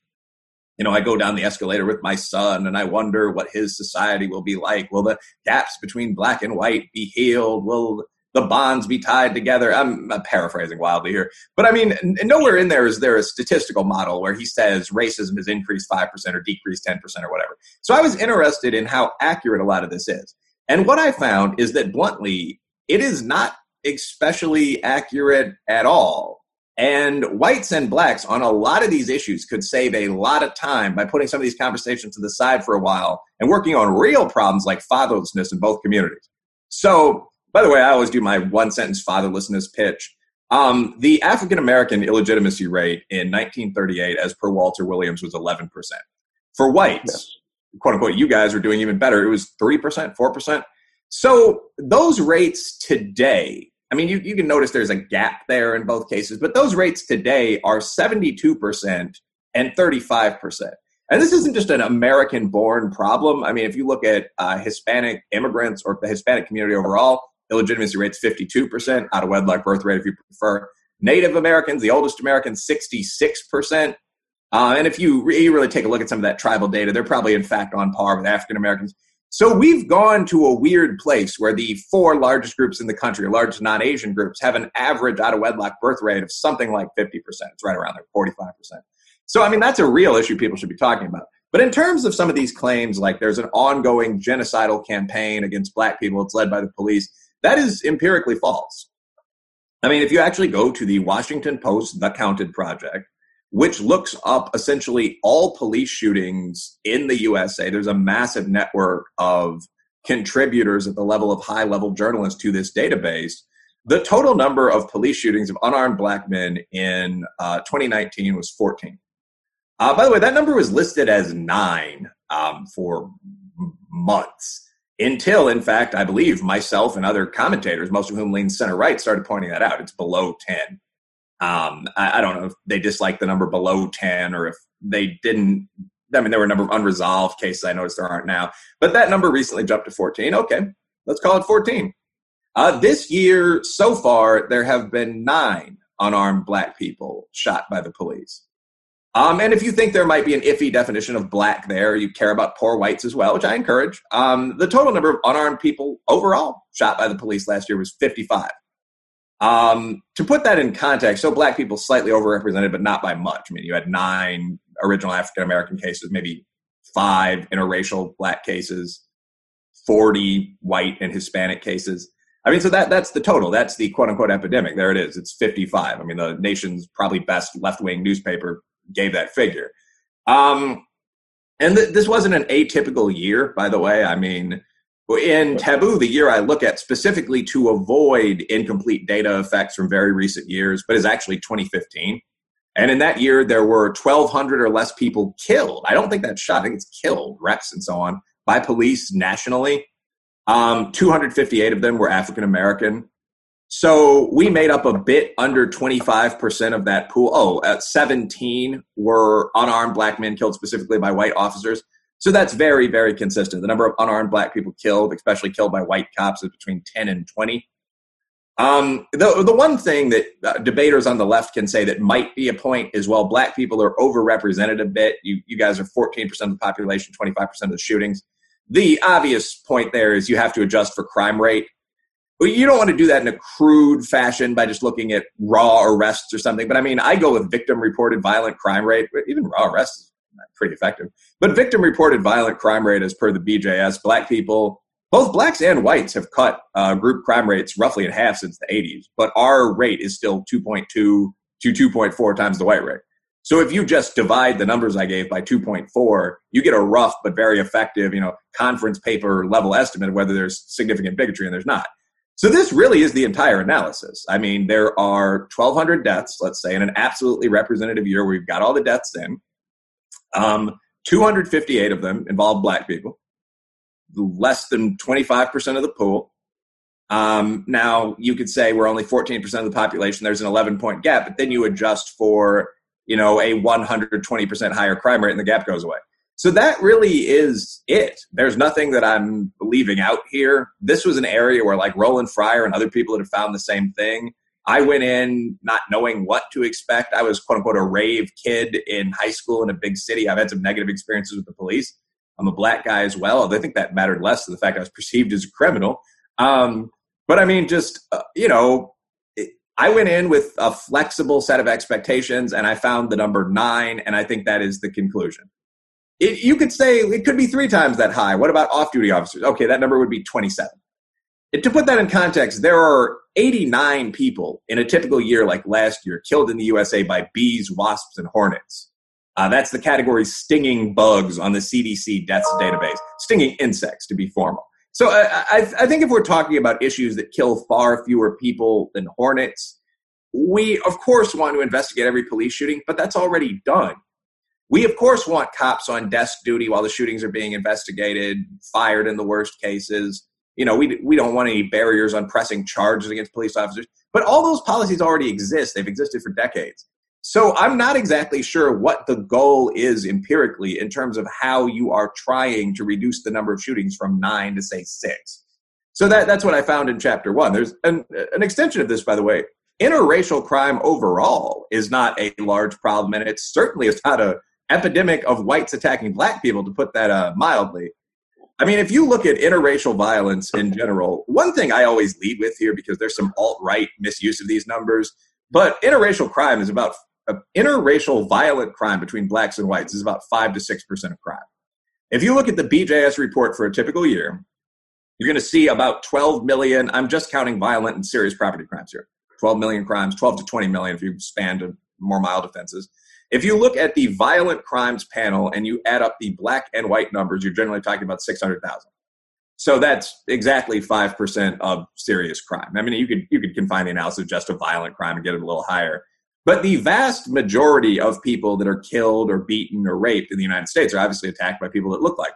I go down the escalator with my son and I wonder what his society will be like. Will the gaps between Black and white be healed? Will the bonds be tied together? I'm paraphrasing wildly here. But nowhere in there is there a statistical model where he says racism has increased 5% or decreased 10% or whatever. So I was interested in how accurate a lot of this is. And what I found is that bluntly, it is not especially accurate at all. And whites and blacks on a lot of these issues could save a lot of time by putting some of these conversations to the side for a while and working on real problems like fatherlessness in both communities. So, by the way, I always do my one-sentence fatherlessness pitch. The African-American illegitimacy rate in 1938, as per Walter Williams, was 11%. For whites, quote unquote, you guys are doing even better. It was 3%, 4%. So those rates today, I mean, you can notice there's a gap there in both cases, but those rates today are 72% and 35%. And this isn't just an American-born problem. I mean, if you look at Hispanic immigrants or the Hispanic community overall, illegitimacy rate's 52%, out-of-wedlock birth rate, if you prefer. Native Americans, the oldest Americans, 66%. And if you really take a look at some of that tribal data, they're probably, in fact, on par with African Americans. So we've gone to a weird place where the 4 largest groups in the country, largest non-Asian groups, have an average out-of-wedlock birth rate of something like 50%. It's right around there, 45%. So, I mean, that's a real issue people should be talking about. But in terms of some of these claims, like there's an ongoing genocidal campaign against black people, it's led by the police, that is empirically false. I mean, if you actually go to the Washington Post The Counted Project, which looks up essentially all police shootings in the USA, there's a massive network of contributors at the level of high-level journalists to this database. The total number of police shootings of unarmed black men in 2019 was 14. By the way, that number was listed as 9 for months. Until, in fact, I believe myself and other commentators, most of whom lean center-right, started pointing that out. It's below 10. I don't know if they dislike the number below 10 or if they didn't. I mean, there were a number of unresolved cases I noticed there aren't now. But that number recently jumped to 14. Okay, let's call it 14. This year, so far, there have been 9 unarmed black people shot by the police. And if you think there might be an iffy definition of black there, you care about poor whites as well, which I encourage. The total number of unarmed people overall shot by the police last year was 55. To put that in context, so black people slightly overrepresented, but not by much. I mean, you had 9 original African-American cases, maybe 5 interracial black cases, 40 white and Hispanic cases. I mean, so that's the total. That's the quote-unquote epidemic. There it is. It's 55. I mean, the nation's probably best left-wing newspaper gave that figure. And this wasn't an atypical year, by the way. I mean, in Taboo, the year I look at specifically to avoid incomplete data effects from very recent years, but is actually 2015. And in that year, there were 1,200 or less people killed. I don't think that's shot. I think it's killed, wrecks and so on, by police nationally. 258 of them were African-American. So we made up a bit under 25% of that pool. 17 were unarmed black men killed specifically by white officers. So that's very, very consistent. The number of unarmed black people killed, especially killed by white cops, is between 10 and 20. The one thing that debaters on the left can say that might be a point is, well, black people are overrepresented a bit. You guys are 14% of the population, 25% of the shootings. The obvious point there is you have to adjust for crime rate. You don't want to do that in a crude fashion by just looking at raw arrests or something. But I mean, I go with victim-reported violent crime rate. Even raw arrests is pretty effective. But victim-reported violent crime rate, as per the BJS, black people, both blacks and whites, have cut group crime rates roughly in half since the 80s. But our rate is still 2.2 to 2.4 times the white rate. So if you just divide the numbers I gave by 2.4, you get a rough but very effective, conference paper level estimate of whether there's significant bigotry and there's not. So this really is the entire analysis. I mean, there are 1,200 deaths, let's say, in an absolutely representative year where we've got all the deaths in. 258 of them involve black people, less than 25% of the pool. Now, you could say we're only 14% of the population. There's an 11-point gap, but then you adjust for, a 120% higher crime rate and the gap goes away. So that really is it. There's nothing that I'm leaving out here. This was an area where, like Roland Fryer and other people that have found the same thing, I went in not knowing what to expect. I was, quote unquote, a rave kid in high school in a big city. I've had some negative experiences with the police. I'm a black guy as well. I think that mattered less than the fact I was perceived as a criminal. But I mean, I went in with a flexible set of expectations and I found the number 9. And I think that is the conclusion. You could say it could be 3 times that high. What about off-duty officers? Okay, that number would be 27. to put that in context, there are 89 people in a typical year like last year killed in the USA by bees, wasps, and hornets. That's the category stinging bugs on the CDC deaths database. Stinging insects, to be formal. So I think if we're talking about issues that kill far fewer people than hornets, we, of course, want to investigate every police shooting, but that's already done. We, of course, want cops on desk duty while the shootings are being investigated, fired in the worst cases. You know, we don't want any barriers on pressing charges against police officers. But all those policies already exist. They've existed for decades. So I'm not exactly sure what the goal is empirically in terms of how you are trying to reduce the number of shootings from 9 to, say, 6. So that's what I found in Chapter 1. There's an extension of this, by the way. Interracial crime overall is not a large problem, and it certainly is not an epidemic of whites attacking black people, to put that mildly. I mean, if you look at interracial violence in general, one thing I always lead with here, because there's some alt-right misuse of these numbers, but interracial crime is about interracial violent crime between blacks and whites is about 5 to 6% of crime. If you look at the BJS report for a typical year, you're going to see about 12 million. I'm just counting violent and serious property crimes here. 12 million crimes, 12 to 20 million if you expand to more mild offenses. If you look at the violent crimes panel and you add up the black and white numbers, you're generally talking about 600,000. So that's exactly 5% of serious crime. I mean, you could confine the analysis just to violent crime and get it a little higher. But the vast majority of people that are killed or beaten or raped in the United States are obviously attacked by people that look like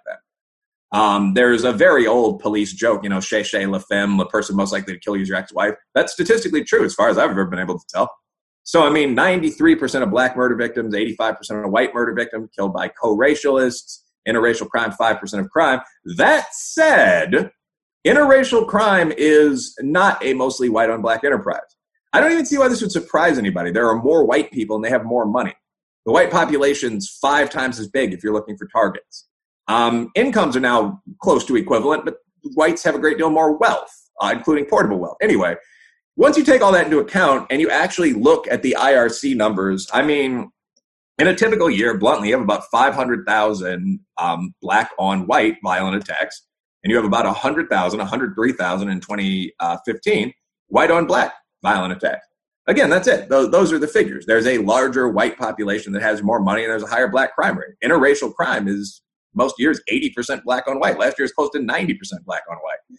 them. There's a very old police joke, you know, chez la femme, the person most likely to kill you is your ex-wife. That's statistically true as far as I've ever been able to tell. So, I mean, 93% of black murder victims, 85% of white murder victims killed by co-racialists, interracial crime, 5% of crime. That said, interracial crime is not a mostly white on black enterprise. I don't even see why this would surprise anybody. There are more white people and they have more money. The white population's 5 times as big if you're looking for targets. Incomes are now close to equivalent, but whites have a great deal more wealth, including portable wealth. Anyway, once you take all that into account and you actually look at the IRC numbers, I mean, in a typical year, bluntly, you have about 500,000 black on white violent attacks, and you have about 100,000, 103,000 in 2015 white on black violent attacks. Again, that's it. Those are the figures. There's a larger white population that has more money, and there's a higher black crime rate. Interracial crime is most years 80% black on white. Last year is close to 90% black on white.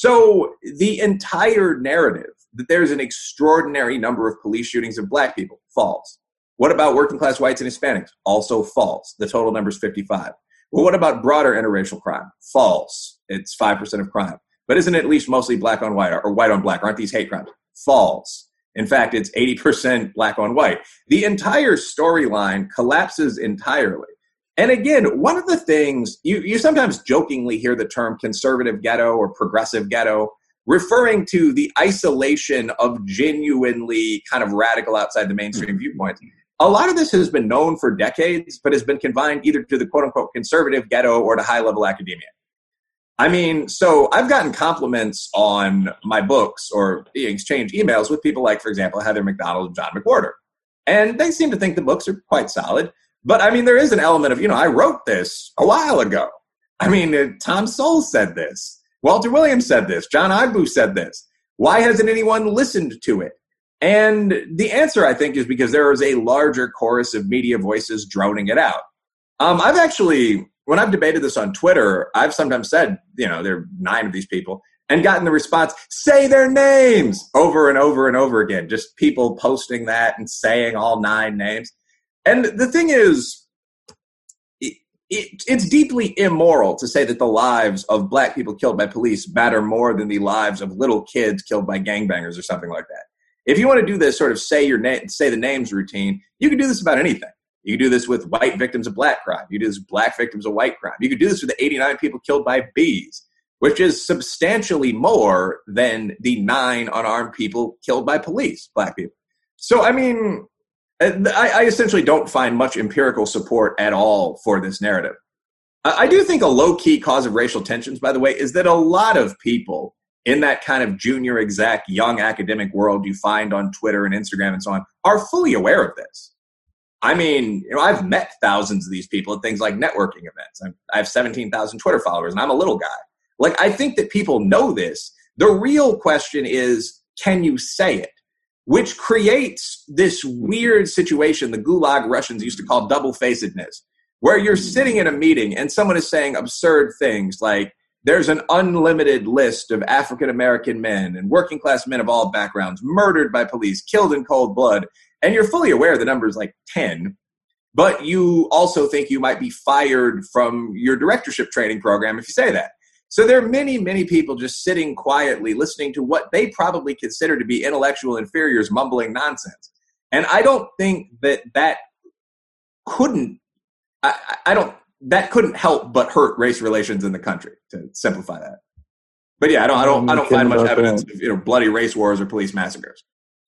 So the entire narrative that there's an extraordinary number of police shootings of black people, false. What about working class whites and Hispanics? Also false. The total number is 55. Well, what about broader interracial crime? False. It's 5% of crime. But isn't it at least mostly black on white or white on black? Aren't these hate crimes? False. In fact, it's 80% black on white. The entire storyline collapses entirely. And again, one of the things, you sometimes jokingly hear the term conservative ghetto or progressive ghetto, referring to the isolation of genuinely kind of radical outside the mainstream viewpoints. A lot of this has been known for decades, but has been confined either to the quote-unquote conservative ghetto or to high-level academia. I mean, so I've gotten compliments on my books or exchanged emails with people like, for example, Heather McDonald and John McWhorter. And they seem to think the books are quite solid. But, I mean, there is an element of, I wrote this a while ago. I mean, Tom Sowell said this. Walter Williams said this. John Ogbu said this. Why hasn't anyone listened to it? And the answer, I think, is because there is a larger chorus of media voices droning it out. I've actually, when I've debated this on Twitter, I've sometimes said, there are 9 of these people, and gotten the response, say their names, over and over and over again. Just people posting that and saying all 9 names. And the thing is, it's deeply immoral to say that the lives of black people killed by police matter more than the lives of little kids killed by gangbangers or something like that. If you want to do this sort of say the names routine, you can do this about anything. You can do this with white victims of black crime. You can do this with black victims of white crime. You could do this with the 89 people killed by bees, which is substantially more than the 9 unarmed people killed by police, black people. So, I mean, I essentially don't find much empirical support at all for this narrative. I do think a low-key cause of racial tensions, by the way, is that a lot of people in that kind of junior exec, young academic world you find on Twitter and Instagram and so on are fully aware of this. I mean, I've met thousands of these people at things like networking events. I have 17,000 Twitter followers, and I'm a little guy. Like, I think that people know this, The real question is, can you say it? Which creates this weird situation the Gulag Russians used to call double-facedness, where you're sitting in a meeting and someone is saying absurd things like, there's an unlimited list of African-American men and working-class men of all backgrounds murdered by police, killed in cold blood, and you're fully aware the number is like 10, but you also think you might be fired from your directorship training program if you say that. So there are many, many people just sitting quietly listening to what they probably consider to be intellectual inferiors mumbling nonsense. And I don't think that couldn't help but hurt race relations in the country, to simplify that. But yeah, I don't find much evidence of bloody race wars or police massacres.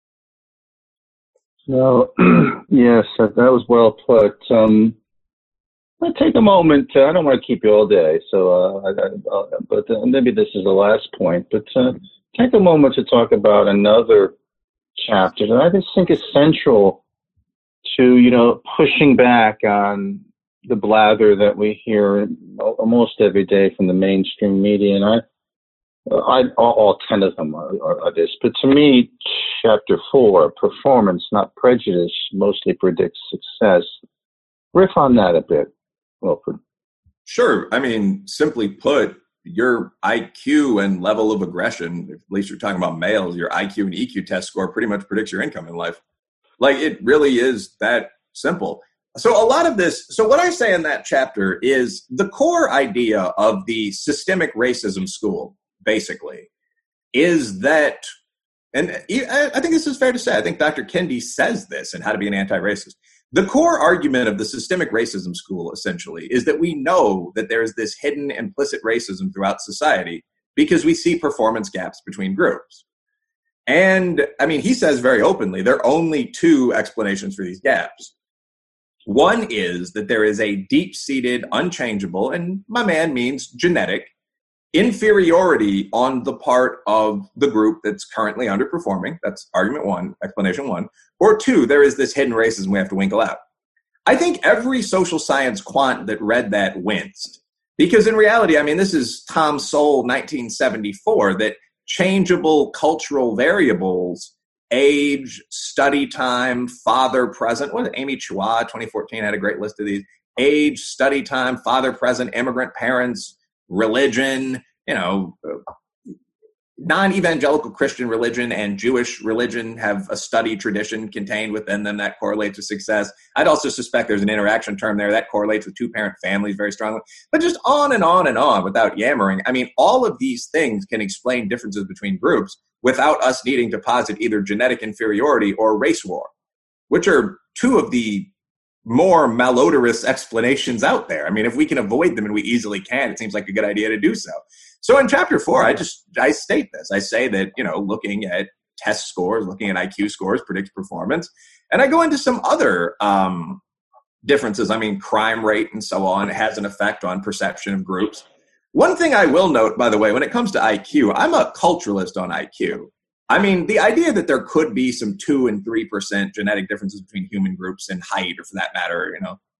No, yes, that was well put. I'll take a moment. I don't want to keep you all day, so but maybe this is the last point. But take a moment to talk about another chapter that I just think is central to pushing back on the blather that we hear almost every day from the mainstream media, and all 10 of them are this. But to me, Chapter 4, performance, not prejudice, mostly predicts success. Riff on that a bit, Wilfred. Sure. I mean, simply put, your IQ and level of aggression, at least you're talking about males, your IQ and EQ test score pretty much predicts your income in life. Like, it really is that simple. So a lot of this, so what I say in that chapter is the core idea of the systemic racism school, basically, is that, and I think this is fair to say, I think Dr. Kendi says this in How to Be an Anti-Racist. The core argument of the systemic racism school, essentially, is that we know that there is this hidden implicit racism throughout society because we see performance gaps between groups. And, I mean, he says very openly, there are only two explanations for these gaps. One is that there is a deep-seated, unchangeable, and my man means genetic, inferiority on the part of the group that's currently underperforming. That's argument one, explanation one. Or two, there is this hidden racism we have to winkle out. I think every social science quant that read that winced. Because in reality, I mean, this is Tom Sowell, 1974, that changeable cultural variables, age, study time, father present. What is it? Amy Chua, 2014, had a great list of these. Age, study time, father present, immigrant parents, religion, non-evangelical Christian religion and Jewish religion have a study tradition contained within them that correlates with success. I'd also suspect there's an interaction term there that correlates with two-parent families very strongly. But just on and on and on without yammering. I mean, all of these things can explain differences between groups without us needing to posit either genetic inferiority or race war, which are two of the more malodorous explanations out there. I mean, if we can avoid them, and we easily can, it seems like a good idea to do so. So in Chapter 4, I state this. I say that, looking at test scores, looking at IQ scores predicts performance. And I go into some other differences. I mean, crime rate and so on has an effect on perception of groups. One thing I will note, by the way, when it comes to IQ, I'm a culturalist on IQ. I mean, the idea that there could be some 2 and 3% genetic differences between human groups in height, or for that matter,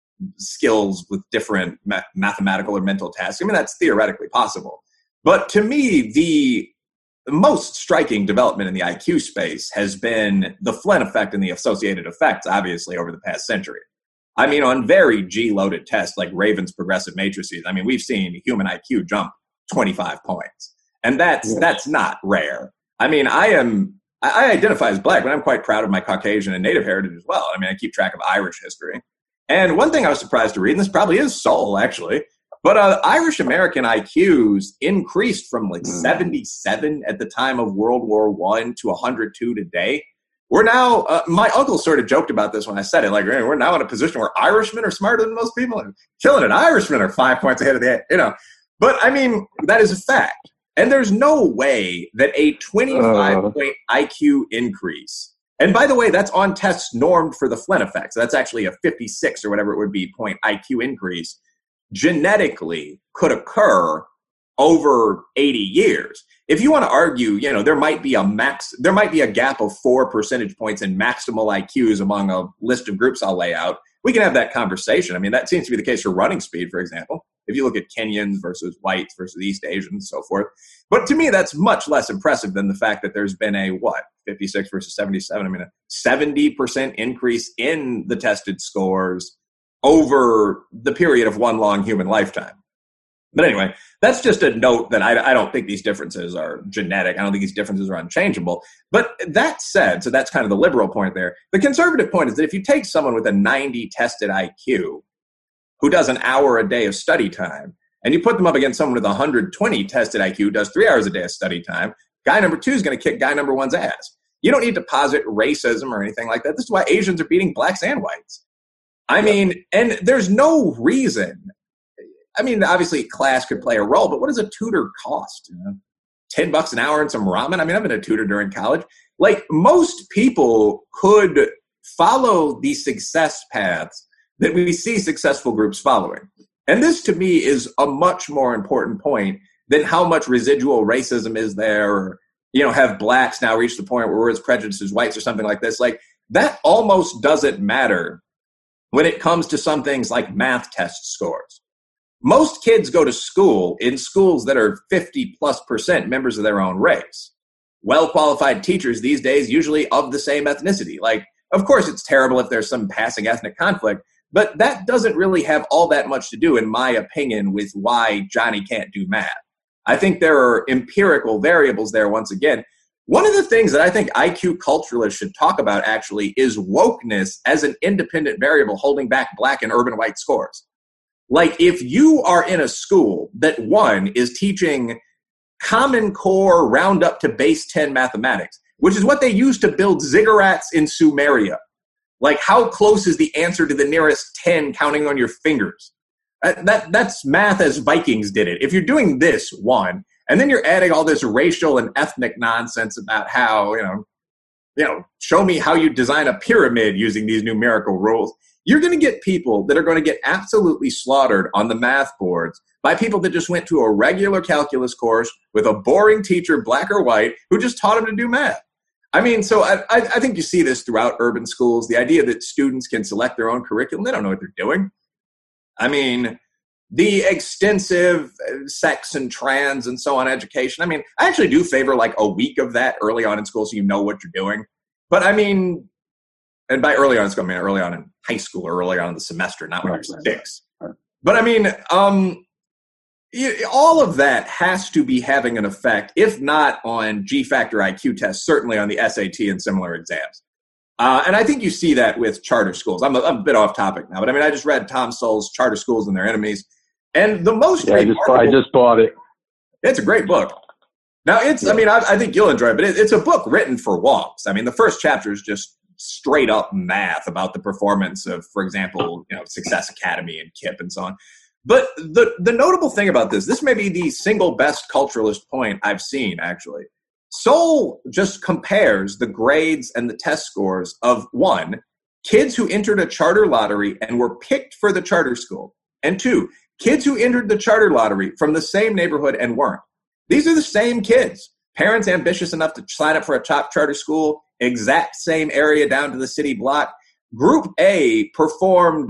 skills with different mathematical or mental tasks, I mean, that's theoretically possible. But to me, the most striking development in the IQ space has been the Flynn effect and the associated effects, obviously, over the past century. I mean, on very G-loaded tests like Raven's progressive matrices, I mean, we've seen human IQ jump 25 points. And that's not rare. I mean, I identify as Black, but I'm quite proud of my Caucasian and Native heritage as well. I mean, I keep track of Irish history. And one thing I was surprised to read, and this probably is Sowell, actually, but Irish-American IQs increased from 77 at the time of World War I to 102 today. We're now, my uncle sort of joked about this when I said it, like, we're now in a position where Irishmen are smarter than most people, and killing it. Irishmen are 5 points ahead of But, I mean, that is a fact. And there's no way that a 25-point IQ increase, and by the way, that's on tests normed for the Flynn effect, so that's actually a 56 or whatever it would be point IQ increase, genetically could occur over 80 years. If you want to argue, there might be a gap of 4 percentage points in maximal IQs among a list of groups I'll lay out. We can have that conversation. I mean, that seems to be the case for running speed, for example. if you look at Kenyans versus whites versus East Asians and so forth. But to me, that's much less impressive than the fact that there's been a, 56 versus 77? I mean, a 70% increase in the tested scores over the period of one long human lifetime. But anyway, that's just a note that I don't think these differences are genetic. I don't think these differences are unchangeable. But that said, so that's kind of the liberal point there. The conservative point is that if you take someone with a 90 tested IQ who does an hour a day of study time, and you put them up against someone with 120 tested IQ who does 3 hours a day of study time, guy number 2 is going to kick guy number 1's ass. You don't need to posit racism or anything like that. This is why Asians are beating blacks and whites. I mean, and there's no reason. I mean, obviously class could play a role, but what does a tutor cost? $10 an hour and some ramen? I mean, I've been a tutor during college. Like, most people could follow the success paths that we see successful groups following. And this, to me, is a much more important point than how much residual racism is there, or, have blacks now reached the point where we're as prejudiced as whites or something like this. Like, that almost doesn't matter when it comes to some things like math test scores. Most kids go to school in schools that are 50+% members of their own race. Well-qualified teachers these days usually of the same ethnicity. Like, of course, it's terrible if there's some passing ethnic conflict, but that doesn't really have all that much to do, in my opinion, with why Johnny can't do math. I think there are empirical variables there once again. One of the things that I think IQ culturalists should talk about, actually, is wokeness as an independent variable holding back black and urban white scores. Like, if you are in a school that, one, is teaching Common Core round up to base 10 mathematics, which is what they used to build ziggurats in Sumeria. Like, how close is the answer to the nearest 10 counting on your fingers? That's math as Vikings did it. If you're doing this, one, and then you're adding all this racial and ethnic nonsense about how, show me how you design a pyramid using these numerical rules, you're going to get people that are going to get absolutely slaughtered on the math boards by people that just went to a regular calculus course with a boring teacher, black or white, who just taught them to do math. I mean, so I think you see this throughout urban schools, the idea that students can select their own curriculum. They don't know what they're doing. I mean, the extensive sex and trans and so on education. I mean, I actually do favor like a week of that early on in school so you know what you're doing. But I mean, and by early on in school, I mean early on in high school or early on in the semester, not when you're 6. But I mean, all of that has to be having an effect, if not on G-factor IQ tests, certainly on the SAT and similar exams. And I think you see that with charter schools. I'm a bit off topic now, but I mean, I just read Tom Sowell's Charter Schools and Their Enemies. And the most I just bought it. It's a great book. Now, I mean, I think you'll enjoy it, but it's a book written for wonks. I mean, the first chapter is just straight up math about the performance of, for example, Success Academy and KIPP and so on. But the notable thing about this may be the single best culturalist point I've seen, actually. Sowell just compares the grades and the test scores of, 1, kids who entered a charter lottery and were picked for the charter school, and 2, kids who entered the charter lottery from the same neighborhood and weren't. These are the same kids. Parents ambitious enough to sign up for a top charter school, exact same area down to the city block. Group A performed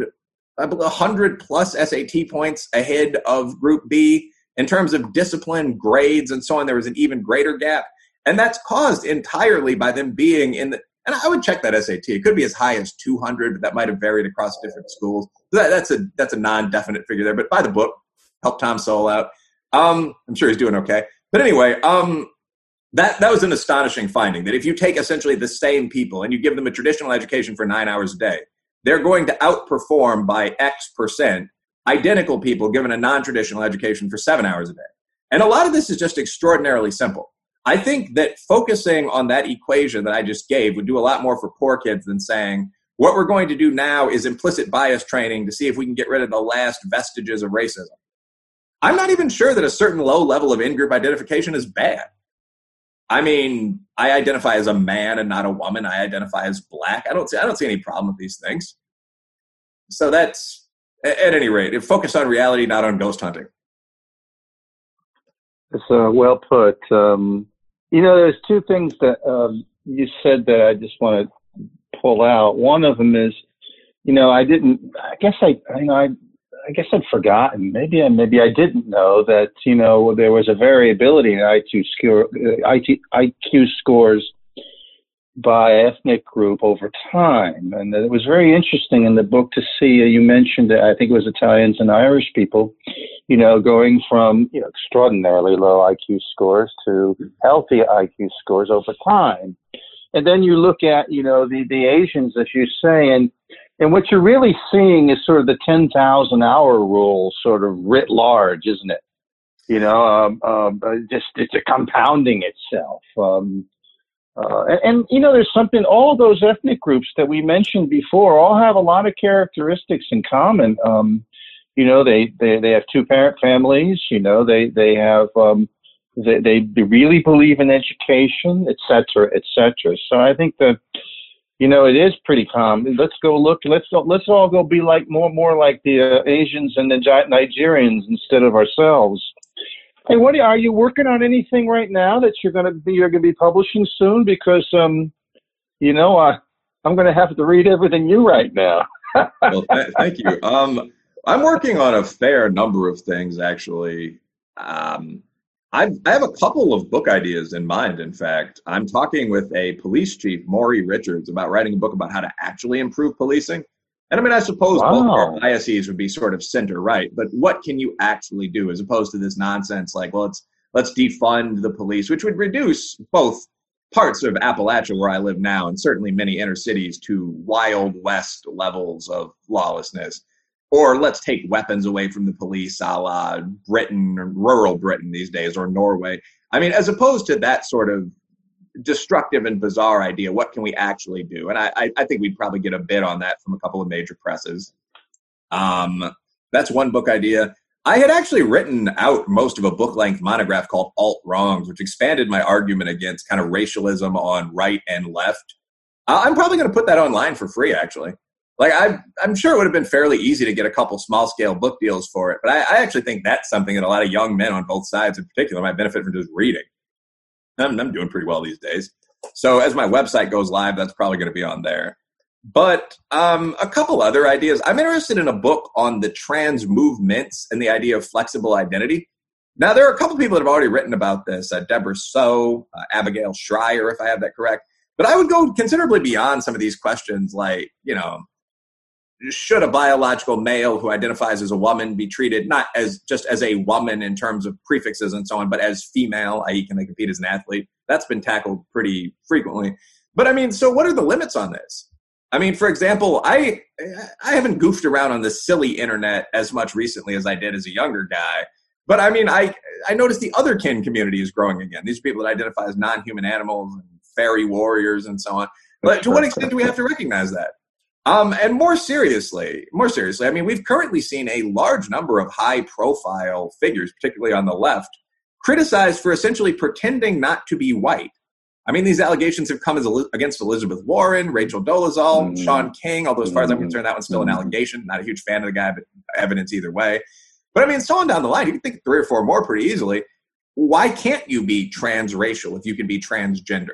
100 plus SAT points ahead of Group B. In terms of discipline, grades, and so on, there was an even greater gap. And that's caused entirely by them being in the, and I would check that SAT. It could be as high as 200, but that might have varied across different schools. That's a non-definite figure there, but by the book, help Tom Sowell out. I'm sure he's doing okay. But anyway, that was an astonishing finding, that if you take essentially the same people and you give them a traditional education for 9 hours a day, they're going to outperform by X% identical people given a non-traditional education for 7 hours a day. And a lot of this is just extraordinarily simple. I think that focusing on that equation that I just gave would do a lot more for poor kids than saying, what we're going to do now is implicit bias training to see if we can get rid of the last vestiges of racism. I'm not even sure that a certain low level of in-group identification is bad. I mean, I identify as a man and not a woman. I identify as black. I don't see any problem with these things. So that's, at any rate, focus on reality, not on ghost hunting. It's well put. There's 2 things that you said that I just want to pull out. One of them is, I I guess I'd forgotten. Maybe I didn't know that, there was a variability in IQ scores by ethnic group over time. And it was very interesting in the book to see, you mentioned, I think it was Italians and Irish people, going from, extraordinarily low IQ scores to healthy IQ scores over time. And then you look at, the Asians, as you say, and what you're really seeing is sort of the 10,000 hour rule sort of writ large, isn't it? Just it's a compounding itself. There's something, all those ethnic groups that we mentioned before all have a lot of characteristics in common. They have two-parent families, they have, they really believe in education, et cetera, et cetera. So I think that, it is pretty common. Let's go look, let's all go be like more like the Asians and the Nigerians instead of ourselves. Hey, are you working on anything right now that you're going to be publishing soon? Because, I'm going to have to read everything you write now. Well, thank you. I'm working on a fair number of things, actually. I have a couple of book ideas in mind, in fact. I'm talking with a police chief, Maury Richards, about writing a book about how to actually improve policing. And I suppose both our biases would be sort of center-right, but what can you actually do as opposed to this nonsense like, well, let's defund the police, which would reduce both parts of Appalachia where I live now and certainly many inner cities to Wild West levels of lawlessness. Or let's take weapons away from the police, a la Britain, or rural Britain these days, or Norway. As opposed to that sort of destructive and bizarre idea, what can we actually do? And I think we'd probably get a bid on that from a couple of major presses. That's one book idea. I had actually written out most of a book-length monograph called Alt Wrongs, which expanded my argument against kind of racialism on right and left. I'm probably going to put that online for free, actually. I'm sure it would have been fairly easy to get a couple small-scale book deals for it, but I actually think that's something that a lot of young men on both sides in particular might benefit from just reading. I'm doing pretty well these days. So as my website goes live, that's probably going to be on there. But a couple other ideas. I'm interested in a book on the trans movements and the idea of flexible identity. Now, there are a couple people that have already written about this. Deborah So, Abigail Schreier, if I have that correct. But I would go considerably beyond some of these questions like, should a biological male who identifies as a woman be treated not as just as a woman in terms of prefixes and so on, but as female, i.e. can they compete as an athlete? That's been tackled pretty frequently. But so what are the limits on this? For example, I haven't goofed around on the silly internet as much recently as I did as a younger guy. But I noticed the otherkin community is growing again. These are people that identify as non-human animals and fairy warriors and so on. But to what extent do we have to recognize that? And more seriously, we've currently seen a large number of high-profile figures, particularly on the left, criticized for essentially pretending not to be white. These allegations have come against Elizabeth Warren, Rachel Dolezal, Sean King, although as far as I'm concerned, that one's still an allegation. Not a huge fan of the guy, but evidence either way. But so on down the line, you can think 3 or 4 more pretty easily. Why can't you be transracial if you can be transgender?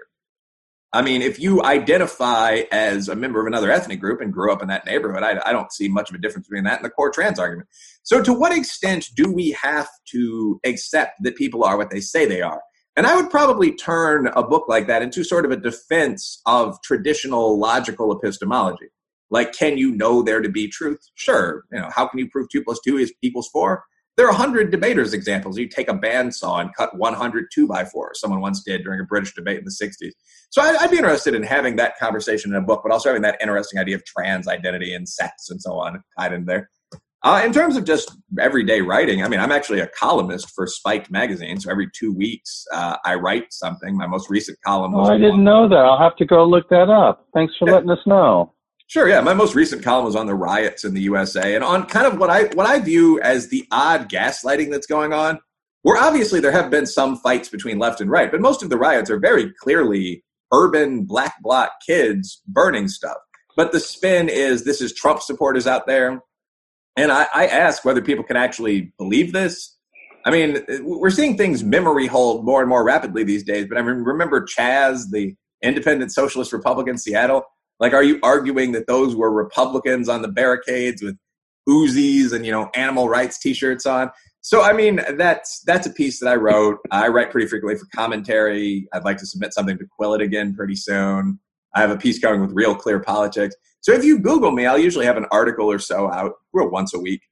If you identify as a member of another ethnic group and grew up in that neighborhood, I don't see much of a difference between that and the core trans argument. So to what extent do we have to accept that people are what they say they are? And I would probably turn a book like that into sort of a defense of traditional logical epistemology. Like, can you know there to be truth? Sure. How can you prove 2 + 2 equals 4? There are 100 debaters examples. You take a bandsaw and cut 100 2x4. Someone once did during a British debate in the 60s. So I'd be interested in having that conversation in a book, but also having that interesting idea of trans identity and sex and so on tied in there. In terms of just everyday writing, I'm actually a columnist for Spiked magazine. So every 2 weeks, I write something. My most recent column was... I didn't know that. I'll have to go look that up. Thanks for letting us know. Sure, yeah. My most recent column was on the riots in the USA and on kind of what I view as the odd gaslighting that's going on, where obviously there have been some fights between left and right, but most of the riots are very clearly urban black bloc kids burning stuff. But the spin is this is Trump supporters out there. And I ask whether people can actually believe this. We're seeing things memory hold more and more rapidly these days, but remember Chaz, the independent socialist Republican in Seattle? Like, are you arguing that those were Republicans on the barricades with Uzis and, animal rights T-shirts on. So, I mean, that's a piece that I wrote. I write pretty frequently for Commentary. I'd like to submit something to Quill It again pretty soon. I have a piece going with Real Clear Politics. So if you Google me, I'll usually have an article or so out once a week.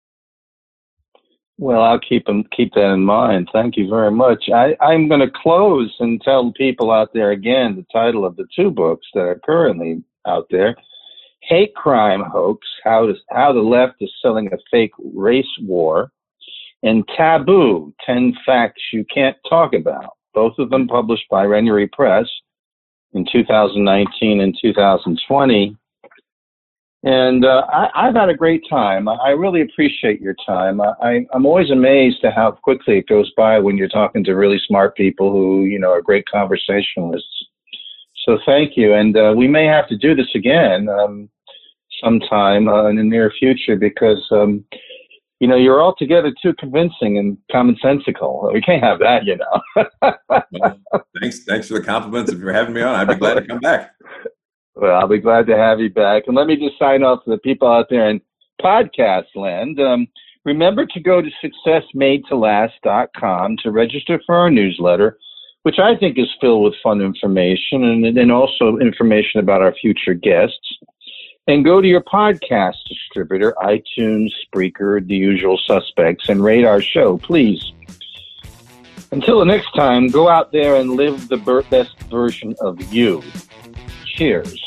Well, I'll keep that in mind. Thank you very much. I'm going to close and tell people out there again the title of the two books that are currently out there: Hate Crime Hoax, How the Left is Selling a Fake Race War, and Taboo, 10 Facts You Can't Talk About. Both of them published by Renery Press in 2019 and 2020. And I've had a great time. I really appreciate your time. I'm always amazed at how quickly it goes by when you're talking to really smart people who, are great conversationalists. So thank you. And we may have to do this again sometime in the near future because, you're altogether too convincing and commonsensical. We can't have that, Well, thanks for the compliments. If you're having me on, I'd be glad to come back. Well, I'll be glad to have you back. And let me just sign off to the people out there in podcast land. Remember to go to successmadetolast.com to register for our newsletter, which I think is filled with fun information and also information about our future guests. And go to your podcast distributor, iTunes, Spreaker, the usual suspects, and rate our show, please. Until the next time, go out there and live the best version of you. Cheers.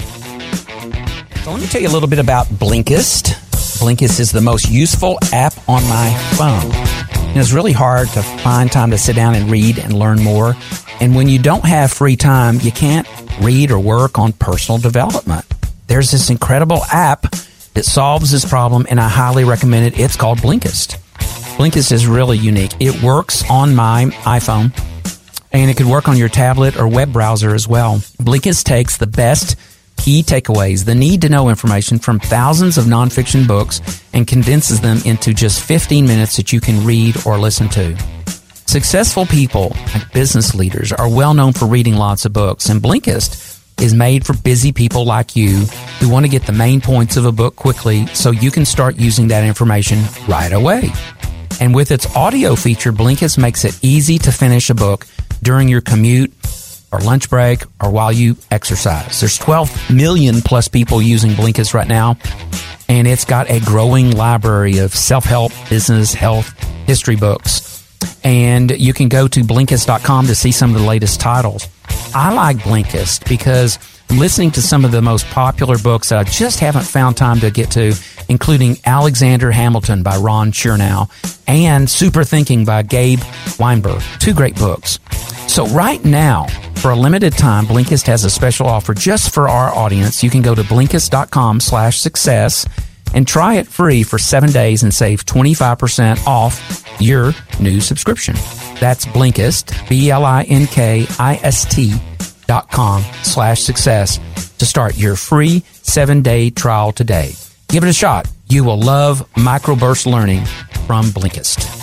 So let me tell you a little bit about Blinkist. Blinkist is the most useful app on my phone. And it's really hard to find time to sit down and read and learn more. And when you don't have free time, you can't read or work on personal development. There's this incredible app that solves this problem, and I highly recommend it. It's called Blinkist. Blinkist is really unique. It works on my iPhone, and it could work on your tablet or web browser as well. Blinkist takes the best key takeaways, the need-to-know information from thousands of nonfiction books, and condenses them into just 15 minutes that you can read or listen to. Successful people, like business leaders, are well known for reading lots of books, and Blinkist is made for busy people like you who want to get the main points of a book quickly so you can start using that information right away. And with its audio feature, Blinkist makes it easy to finish a book during your commute or lunch break or while you exercise. There's 12 million plus people using Blinkist right now, and it's got a growing library of self-help, business, health, history books. And you can go to Blinkist.com to see some of the latest titles. I like Blinkist because I'm listening to some of the most popular books that I just haven't found time to get to, including Alexander Hamilton by Ron Chernow and Super Thinking by Gabe Weinberg. 2 great books. So right now, for a limited time, Blinkist has a special offer just for our audience. You can go to Blinkist.com/success and try it free for 7 days and save 25% off your new subscription. That's Blinkist, BLINKIST.com/success to start your free 7-day trial today. Give it a shot. You will love microburst learning from Blinkist.